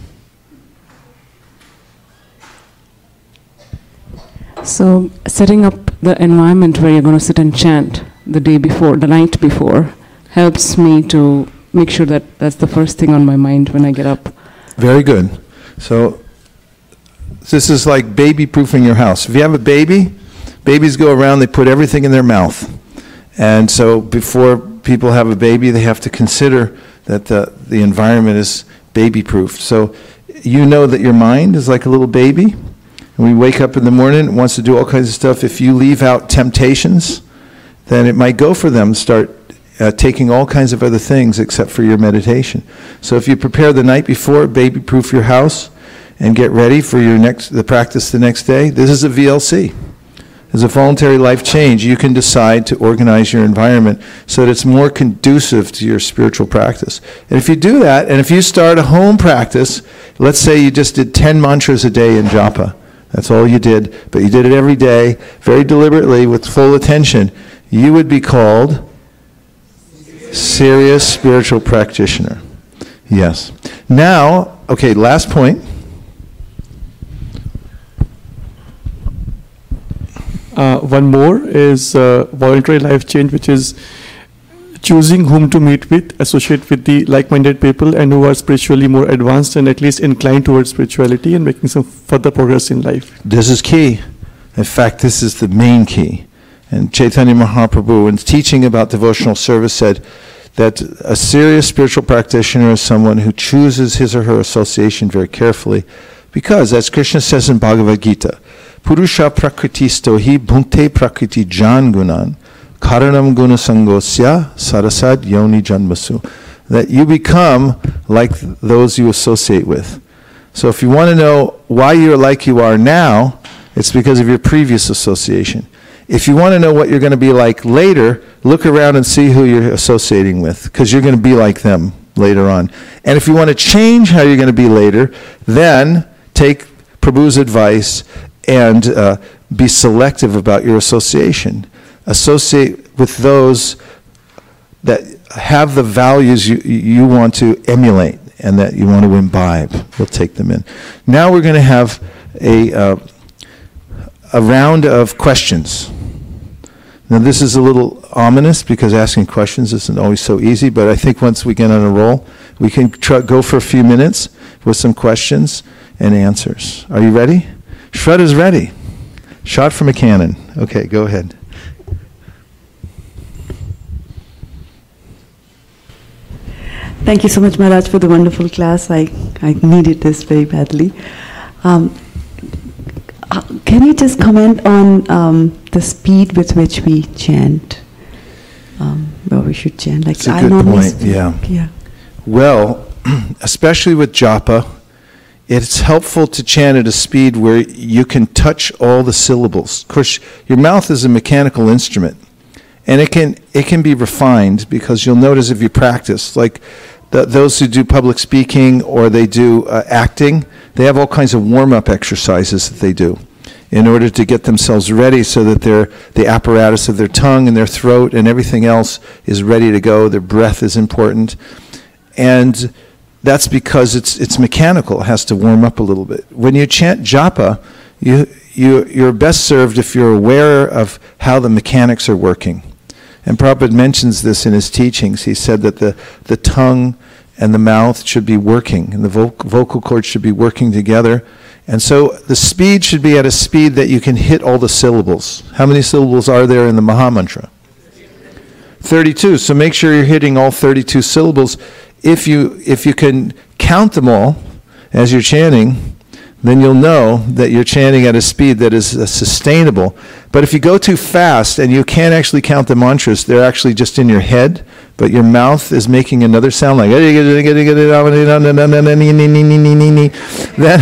So setting up the environment where you're going to sit and chant the day before, the night before, helps me to make sure that that's the first thing on my mind when I get up. Very good. So this is like baby-proofing your house. If you have a baby, babies go around, they put everything in their mouth. And so before people have a baby, they have to consider that the, the environment is baby-proofed. So you know that your mind is like a little baby. And we wake up in the morning, it wants to do all kinds of stuff. If you leave out temptations, then it might go for them, start uh, taking all kinds of other things except for your meditation. So if you prepare the night before, baby-proof your house, and get ready for your next the practice the next day, this is a V L C. As a voluntary life change, you can decide to organize your environment so that it's more conducive to your spiritual practice. And if you do that, and if you start a home practice, let's say you just did ten mantras a day in japa, that's all you did, but you did it every day, very deliberately, with full attention, you would be called serious spiritual practitioner. Yes. Now, okay, last point. Uh, one more is uh, voluntary life change, which is choosing whom to meet with, associate with the like-minded people and who are spiritually more advanced and at least inclined towards spirituality and making some further progress in life. This is key. In fact, this is the main key. And Chaitanya Mahaprabhu, in teaching about devotional service, said that a serious spiritual practitioner is someone who chooses his or her association very carefully, because, as Krishna says in Bhagavad Gita, Purusha prakritisto hi bhunte prakriti jan gunan karanam guna sangosya sarasad yoni janmasu. That you become like those you associate with. So if you want to know why you're like you are now, it's because of your previous association. If you want to know what you're going to be like later, look around and see who you're associating with, because you're going to be like them later on. And if you want to change how you're going to be later, then take Prabhu's advice and uh, be selective about your association. Associate with those that have the values you, you want to emulate and that you want to imbibe. We'll take them in. Now we're going to have a, uh, a round of questions. Now this is a little ominous because asking questions isn't always so easy, but I think once we get on a roll, we can try, go for a few minutes with some questions and answers. Are you ready? Shraddha's ready. Shot from a cannon. Okay, go ahead. Thank you so much, Maharaj, for the wonderful class. I, I needed this very badly. Um, uh, can you just comment on um, the speed with which we chant? Um, well, we should chant. Like That's a I good normally point, speak, yeah. yeah. Well, especially with japa, it's helpful to chant at a speed where you can touch all the syllables. Of course, your mouth is a mechanical instrument, and it can it can be refined because you'll notice if you practice, like the, those who do public speaking or they do uh, acting, they have all kinds of warm-up exercises that they do in order to get themselves ready so that their the apparatus of their tongue and their throat and everything else is ready to go. Their breath is important. And that's because it's it's mechanical. It has to warm up a little bit. When you chant japa, you, you, you're best served if you're aware of how the mechanics are working. And Prabhupada mentions this in his teachings. He said that the, the tongue and the mouth should be working, and the voc- vocal cords should be working together. And so the speed should be at a speed that you can hit all the syllables. How many syllables are there in the Maha Mantra? thirty-two. So make sure you're hitting all thirty-two syllables. If you if you can count them all as you're chanting, then you'll know that you're chanting at a speed that is uh, sustainable. But if you go too fast and you can't actually count the mantras, they're actually just in your head, but your mouth is making another sound like then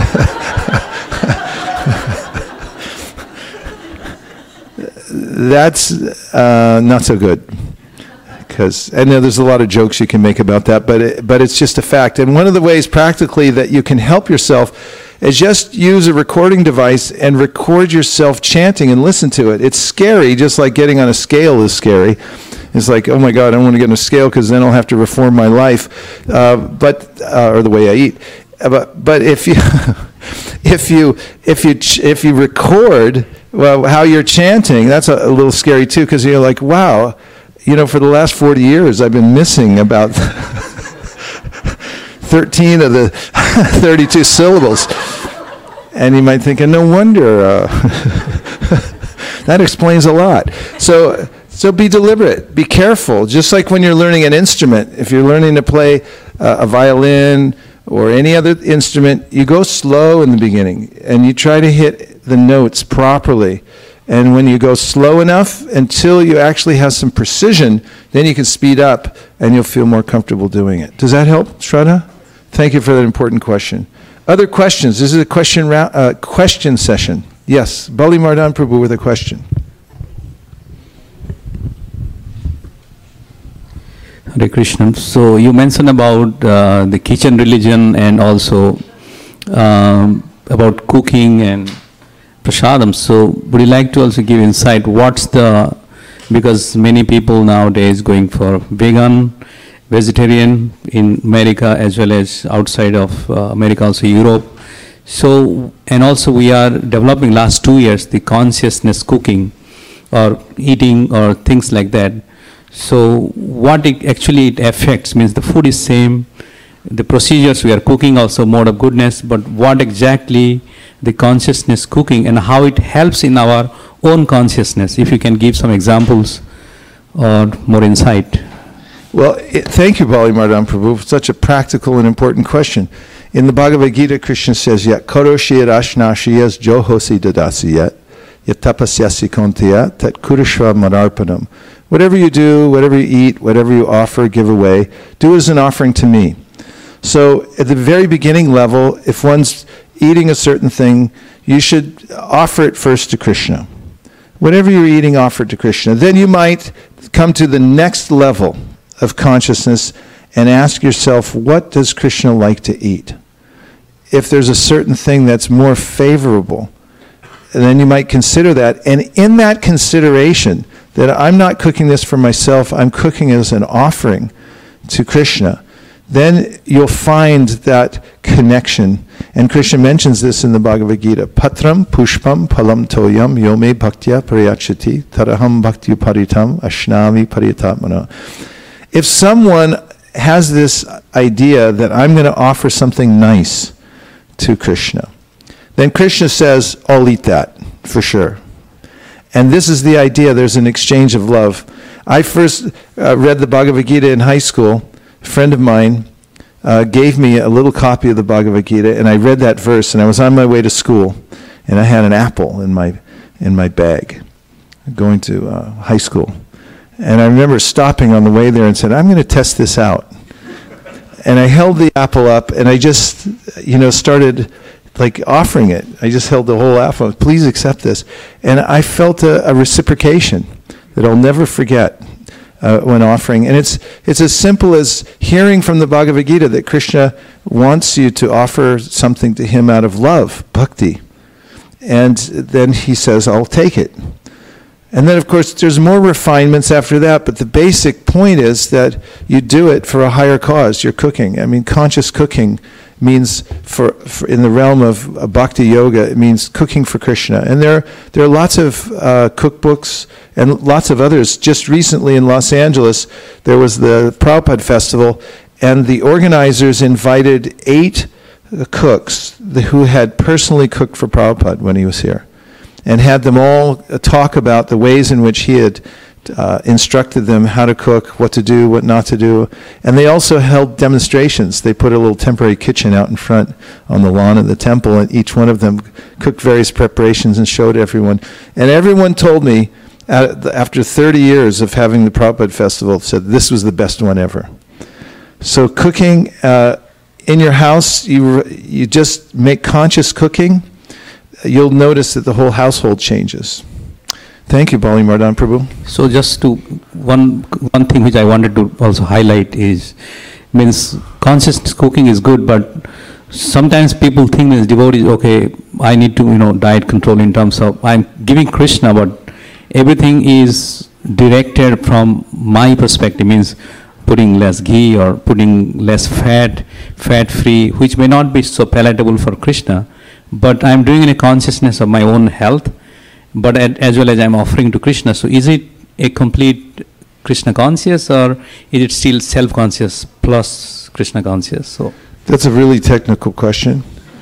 that's uh, not so good. Because, and there's a lot of jokes you can make about that, but it, but it's just a fact. And one of the ways practically that you can help yourself is just use a recording device and record yourself chanting and listen to it. It's scary, just like getting on a scale is scary. It's like, oh my God, I don't want to get on a scale because then I'll have to reform my life, uh, but uh, or the way I eat. Uh, but but if you if you if you ch- if you record well how you're chanting, that's a, a little scary too, because you're like, wow. You know, for the last forty years, I've been missing about thirteen of the thirty-two syllables. And you might think, no wonder, uh, that explains a lot. So, so be deliberate, be careful. Just like when you're learning an instrument, if you're learning to play uh, a violin or any other instrument, you go slow in the beginning and you try to hit the notes properly. And when you go slow enough until you actually have some precision, then you can speed up and you'll feel more comfortable doing it. Does that help, Shraddha? Thank you for that important question. Other questions? This is a question ra- uh, question session. Yes, Bali Mardan Prabhu with a question. Hare Krishna. So you mentioned about uh, the kitchen religion and also um, about cooking and prasadam. So would you like to also give insight what's the, because many people nowadays going for vegan, vegetarian in America as well as outside of uh, America, also Europe. So, and also we are developing last two years the consciousness cooking or eating or things like that. So what it actually it affects means the food is same, the procedures we are cooking also mode of goodness, but what exactly the consciousness cooking and how it helps in our own consciousness. If you can give some examples or more insight. Well, it, thank you, Bali Mardan Prabhu, for such a practical and important question. In the Bhagavad Gita, Krishna says, Yat karoshi rashnashiyas johosi dadasi yat, yat tapasyasi kontya, tat kurishva manarpanam. Whatever you do, whatever you eat, whatever you offer, give away, do as an offering to me. So at the very beginning level, if one's eating a certain thing, you should offer it first to Krishna. Whatever you're eating, offer it to Krishna. Then you might come to the next level of consciousness and ask yourself, what does Krishna like to eat? If there's a certain thing that's more favorable, then you might consider that. And in that consideration, that I'm not cooking this for myself, I'm cooking as an offering to Krishna, then you'll find that connection. And Krishna mentions this in the Bhagavad Gita. Patram pushpam palam toyam yome bhaktya pariyachati taraham bhakti paritam ashnami paritatmana. If someone has this idea that I'm going to offer something nice to Krishna, then Krishna says, I'll eat that, for sure. And this is the idea, there's an exchange of love. I first uh, read the Bhagavad Gita in high school. A friend of mine uh, gave me a little copy of the Bhagavad Gita, and I read that verse, and I was on my way to school, and I had an apple in my in my bag, going to uh, high school. And I remember stopping on the way there and said, I'm going to test this out. And I held the apple up, and I just, you know, started like offering it. I just held the whole apple. Please accept this. And I felt a, a reciprocation that I'll never forget uh, when offering. And it's it's as simple as hearing from the Bhagavad Gita that Krishna wants you to offer something to him out of love, bhakti. And then he says, I'll take it. And then, of course, there's more refinements after that, but the basic point is that you do it for a higher cause. You're cooking. I mean, conscious cooking means, for, for in the realm of uh, bhakti yoga, it means cooking for Krishna. And there, there are lots of uh, cookbooks and lots of others. Just recently in Los Angeles, there was the Prabhupada Festival, and the organizers invited eight uh, cooks who had personally cooked for Prabhupada when he was here, and had them all talk about the ways in which he had uh, instructed them how to cook, what to do, what not to do. And they also held demonstrations. They put a little temporary kitchen out in front on the lawn of the temple, and each one of them cooked various preparations and showed everyone. And everyone told me, uh, after thirty years of having the Prabhupada Festival, said this was the best one ever. So cooking uh, in your house, you you just make conscious cooking, you'll notice that the whole household changes. Thank you, Bali Mardhan Prabhu. So just to, one one thing which I wanted to also highlight is, means conscious cooking is good, but sometimes people think as devotees, okay, I need to, you know, diet control in terms of, I'm giving Krishna, but everything is directed from my perspective, means putting less ghee or putting less fat, fat-free, which may not be so palatable for Krishna, but I'm doing in a consciousness of my own health, but at, as well as I'm offering to Krishna. So is it a complete Krishna conscious, or is it still self-conscious plus Krishna conscious? So that's a really technical question.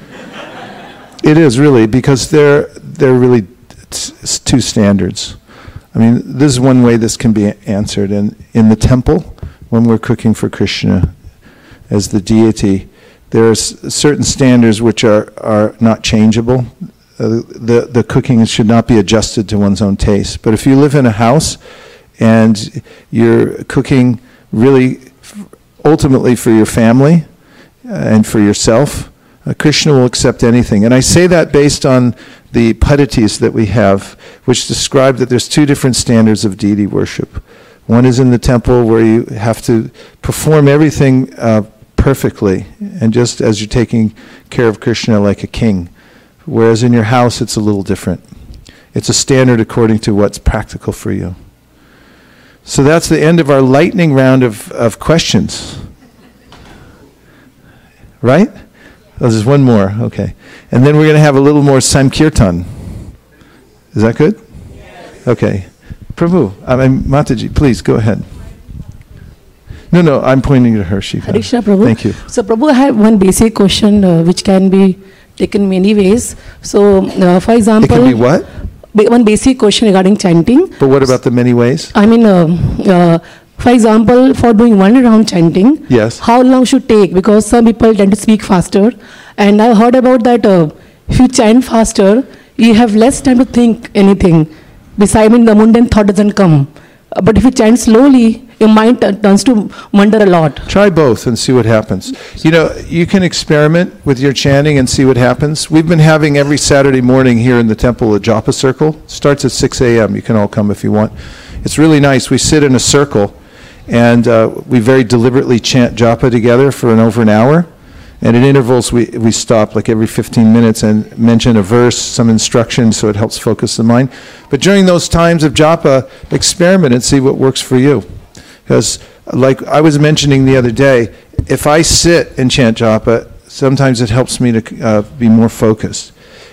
It is really, because there there are really t- two standards. I mean, this is one way this can be answered. And in the temple, when we're cooking for Krishna as the deity, there are s- certain standards which are, are not changeable. Uh, the, the cooking should not be adjusted to one's own taste. But if you live in a house and you're cooking really f- ultimately for your family uh, and for yourself, uh, Krishna will accept anything. And I say that based on the padatis that we have, which describe that there's two different standards of deity worship. One is in the temple, where you have to perform everything uh, perfectly, and just as you're taking care of Krishna like a king. Whereas in your house, it's a little different. It's a standard according to what's practical for you. So that's the end of our lightning round of, of questions. Right? Oh, there's one more, okay. And then we're going to have a little more Sankirtan. Is that good? Yes. Okay. Prabhu, I mean, Mataji, please, go ahead. No, no, I'm pointing to her, Shiva. Hare Krishna, Prabhu. Thank you. So, Prabhu, I have one basic question uh, which can be taken many ways. So, uh, for example... It can be what? Ba- one basic question regarding chanting. But what about the many ways? I mean, uh, uh, for example, for doing one round chanting, yes, how long should take? Because some people tend to speak faster. And I heard about that uh, if you chant faster, you have less time to think anything. Besides, I mean, the mundane thought doesn't come. Uh, but if you chant slowly, your mind t- turns to wonder a lot. Try both and see what happens. You know, you can experiment with your chanting and see what happens. We've been having every Saturday morning here in the temple a japa circle. Starts at six a.m. You can all come if you want. It's really nice. We sit in a circle, and uh, we very deliberately chant japa together for an over an hour. And at intervals, we, we stop like every fifteen minutes and mention a verse, some instruction, so it helps focus the mind. But during those times of japa, experiment and see what works for you. Because like I was mentioning the other day, if I sit and chant japa, sometimes it helps me to uh, be more focused.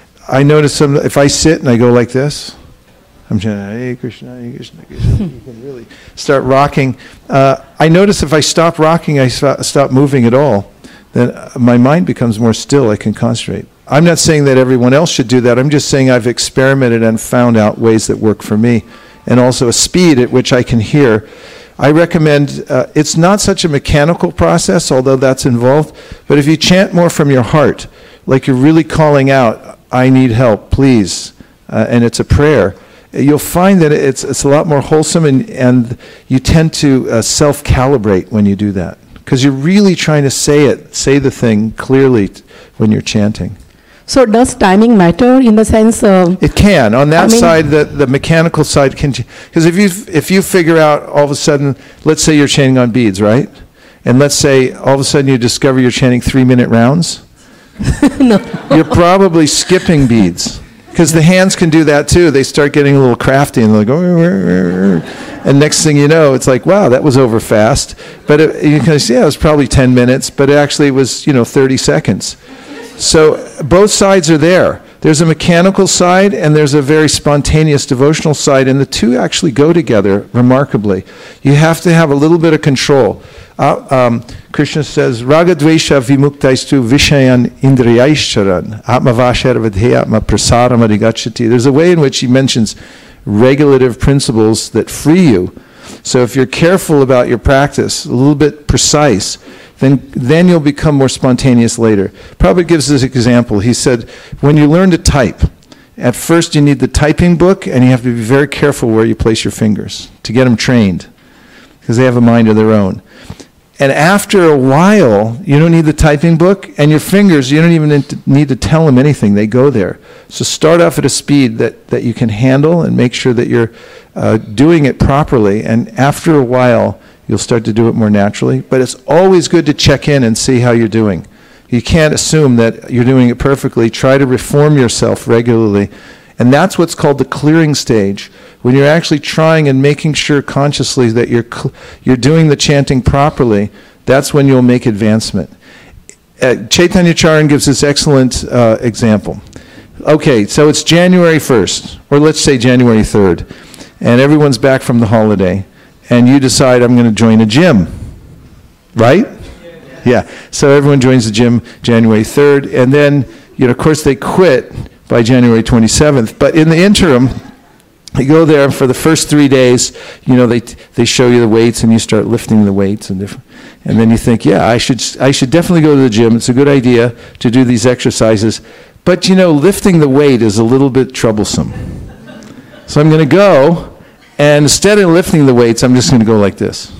I notice some, if I sit and I go like this, I'm chanting, Hare Krishna, Hare Krishna, Krishna. You can really start rocking. Uh, I notice if I stop rocking, I stop, stop moving at all, then my mind becomes more still. I can concentrate. I'm not saying that everyone else should do that. I'm just saying I've experimented and found out ways that work for me, and also a speed at which I can hear. I recommend, uh, it's not such a mechanical process, although that's involved, but if you chant more from your heart, like you're really calling out, I need help, please, uh, and it's a prayer, you'll find that it's, it's a lot more wholesome, and, and you tend to uh, self-calibrate when you do that, because you're really trying to say it, say the thing clearly t- when you're chanting. So does timing matter in the sense of... It can. On that I mean, side, the, the mechanical side can... Because if you if you figure out all of a sudden, let's say you're chanting on beads, right? And let's say all of a sudden you discover you're chanting three-minute rounds. No. You're probably skipping beads. Because the hands can do that too. They start getting a little crafty and they're like, oh, and next thing you know, it's like, wow, that was over fast. But it, you can say, yeah, it was probably ten minutes, but it actually was, you know, thirty seconds. So both sides are there. There's a mechanical side and there's a very spontaneous devotional side, and the two actually go together remarkably. You have to have a little bit of control. Uh, um, Krishna says, Raga dvesha vimuktaistu vishayan indriyaishcharan atmavashar vidhe atma prasaram adhigachati. There's a way in which he mentions regulative principles that free you. So if you're careful about your practice, a little bit precise, then then you'll become more spontaneous later. Prabhupada gives this example. He said, when you learn to type, at first you need the typing book, and you have to be very careful where you place your fingers to get them trained, because they have a mind of their own. And after a while, you don't need the typing book, and your fingers, you don't even need to tell them anything. They go there. So start off at a speed that, that you can handle, and make sure that you're uh, doing it properly. And after a while, you'll start to do it more naturally. But it's always good to check in and see how you're doing. You can't assume that you're doing it perfectly. Try to reform yourself regularly. And that's what's called the clearing stage. When you're actually trying and making sure consciously that you're cl- you're doing the chanting properly, that's when you'll make advancement. Uh, Chaitanya Charan gives this excellent uh, example. Okay, so it's January first, or let's say January third, and everyone's back from the holiday, and you decide, I'm going to join a gym, right? Yeah, so everyone joins the gym January third, and then, you know, of course, they quit by January twenty-seventh, but in the interim, you go there, and for the first three days, you know, they they show you the weights, and you start lifting the weights, and different, and then you think, yeah, I should I should definitely go to the gym. It's a good idea to do these exercises, but you know, lifting the weight is a little bit troublesome. So I'm going to go, and instead of lifting the weights, I'm just going to go like this.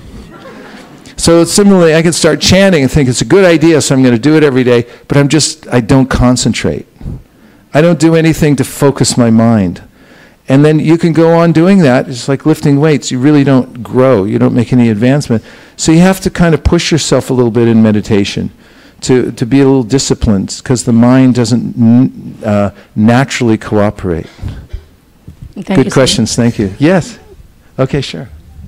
So similarly, I can start chanting and think it's a good idea, so I'm going to do it every day, but I'm just I don't concentrate. I don't do anything to focus my mind. And then you can go on doing that. It's like lifting weights. You really don't grow. You don't make any advancement. So you have to kind of push yourself a little bit in meditation to, to be a little disciplined, because the mind doesn't uh, naturally cooperate. Thank Good you, questions. Thank you. Yes? Okay, sure.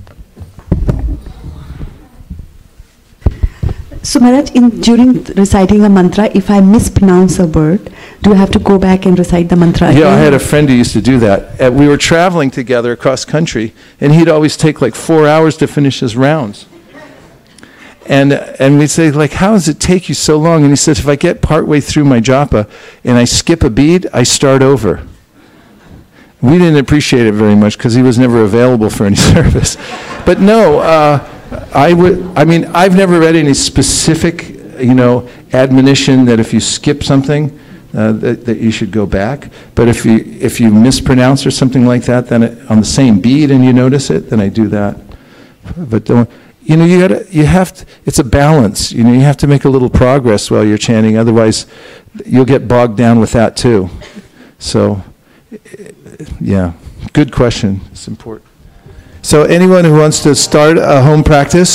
So Maharaj, in, during reciting a mantra, if I mispronounce a word, do I have to go back and recite the mantra again? Yeah, I had a friend who used to do that. Uh, we were traveling together across country, and he'd always take like four hours to finish his rounds. And and we'd say, like, how does it take you so long? And he said, if I get partway through my japa and I skip a bead, I start over. We didn't appreciate it very much because he was never available for any service. But no, uh, I would. I mean, I've never read any specific, you know, admonition that if you skip something, uh, that, that you should go back. But if you if you mispronounce or something like that, then it, on the same bead and you notice it, then I do that. But don't. You know, you gotta. You have to. It's a balance. You know, you have to make a little progress while you're chanting. Otherwise, you'll get bogged down with that too. So, yeah, good question. It's important. So anyone who wants to start a home practice,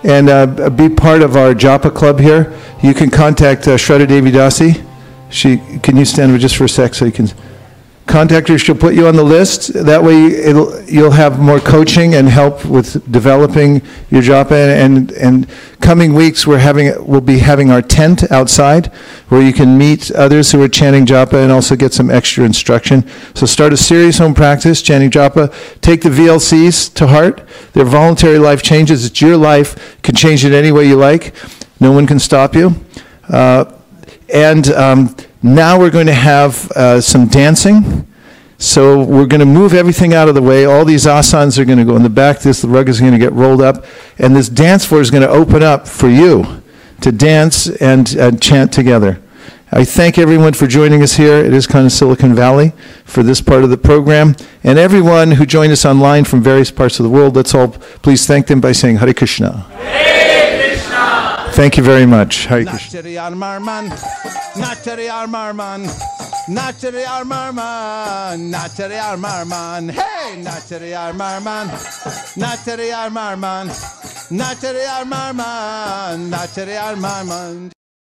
and uh, be part of our Japa club here, you can contact uh, Shraddha Devi Dasi. She, can you stand just for a sec so you can contact her? She'll put you on the list. That way it'll, you'll have more coaching and help with developing your japa. And, and coming weeks we're having, we'll be having our tent outside where you can meet others who are chanting japa and also get some extra instruction. So start a serious home practice, chanting japa. Take the V L Cs to heart. They're voluntary life changes. It's your life. You can change it any way you like. No one can stop you. Uh, And um, now we're going to have uh, some dancing. So we're going to move everything out of the way. All these asanas are going to go in the back. This the rug is going to get rolled up. And this dance floor is going to open up for you to dance and uh, chant together. I thank everyone for joining us here at ISKCON Silicon Valley for this part of the program. And everyone who joined us online from various parts of the world, let's all please thank them by saying Hare Krishna. Thank you very much. Hare Krishna. Natari Armarman, Natari Armarman, Natari Armarman, Natari Armarman, hey, Natari Armarman, Natari Armarman, Natari Armarman, Natari Armarman.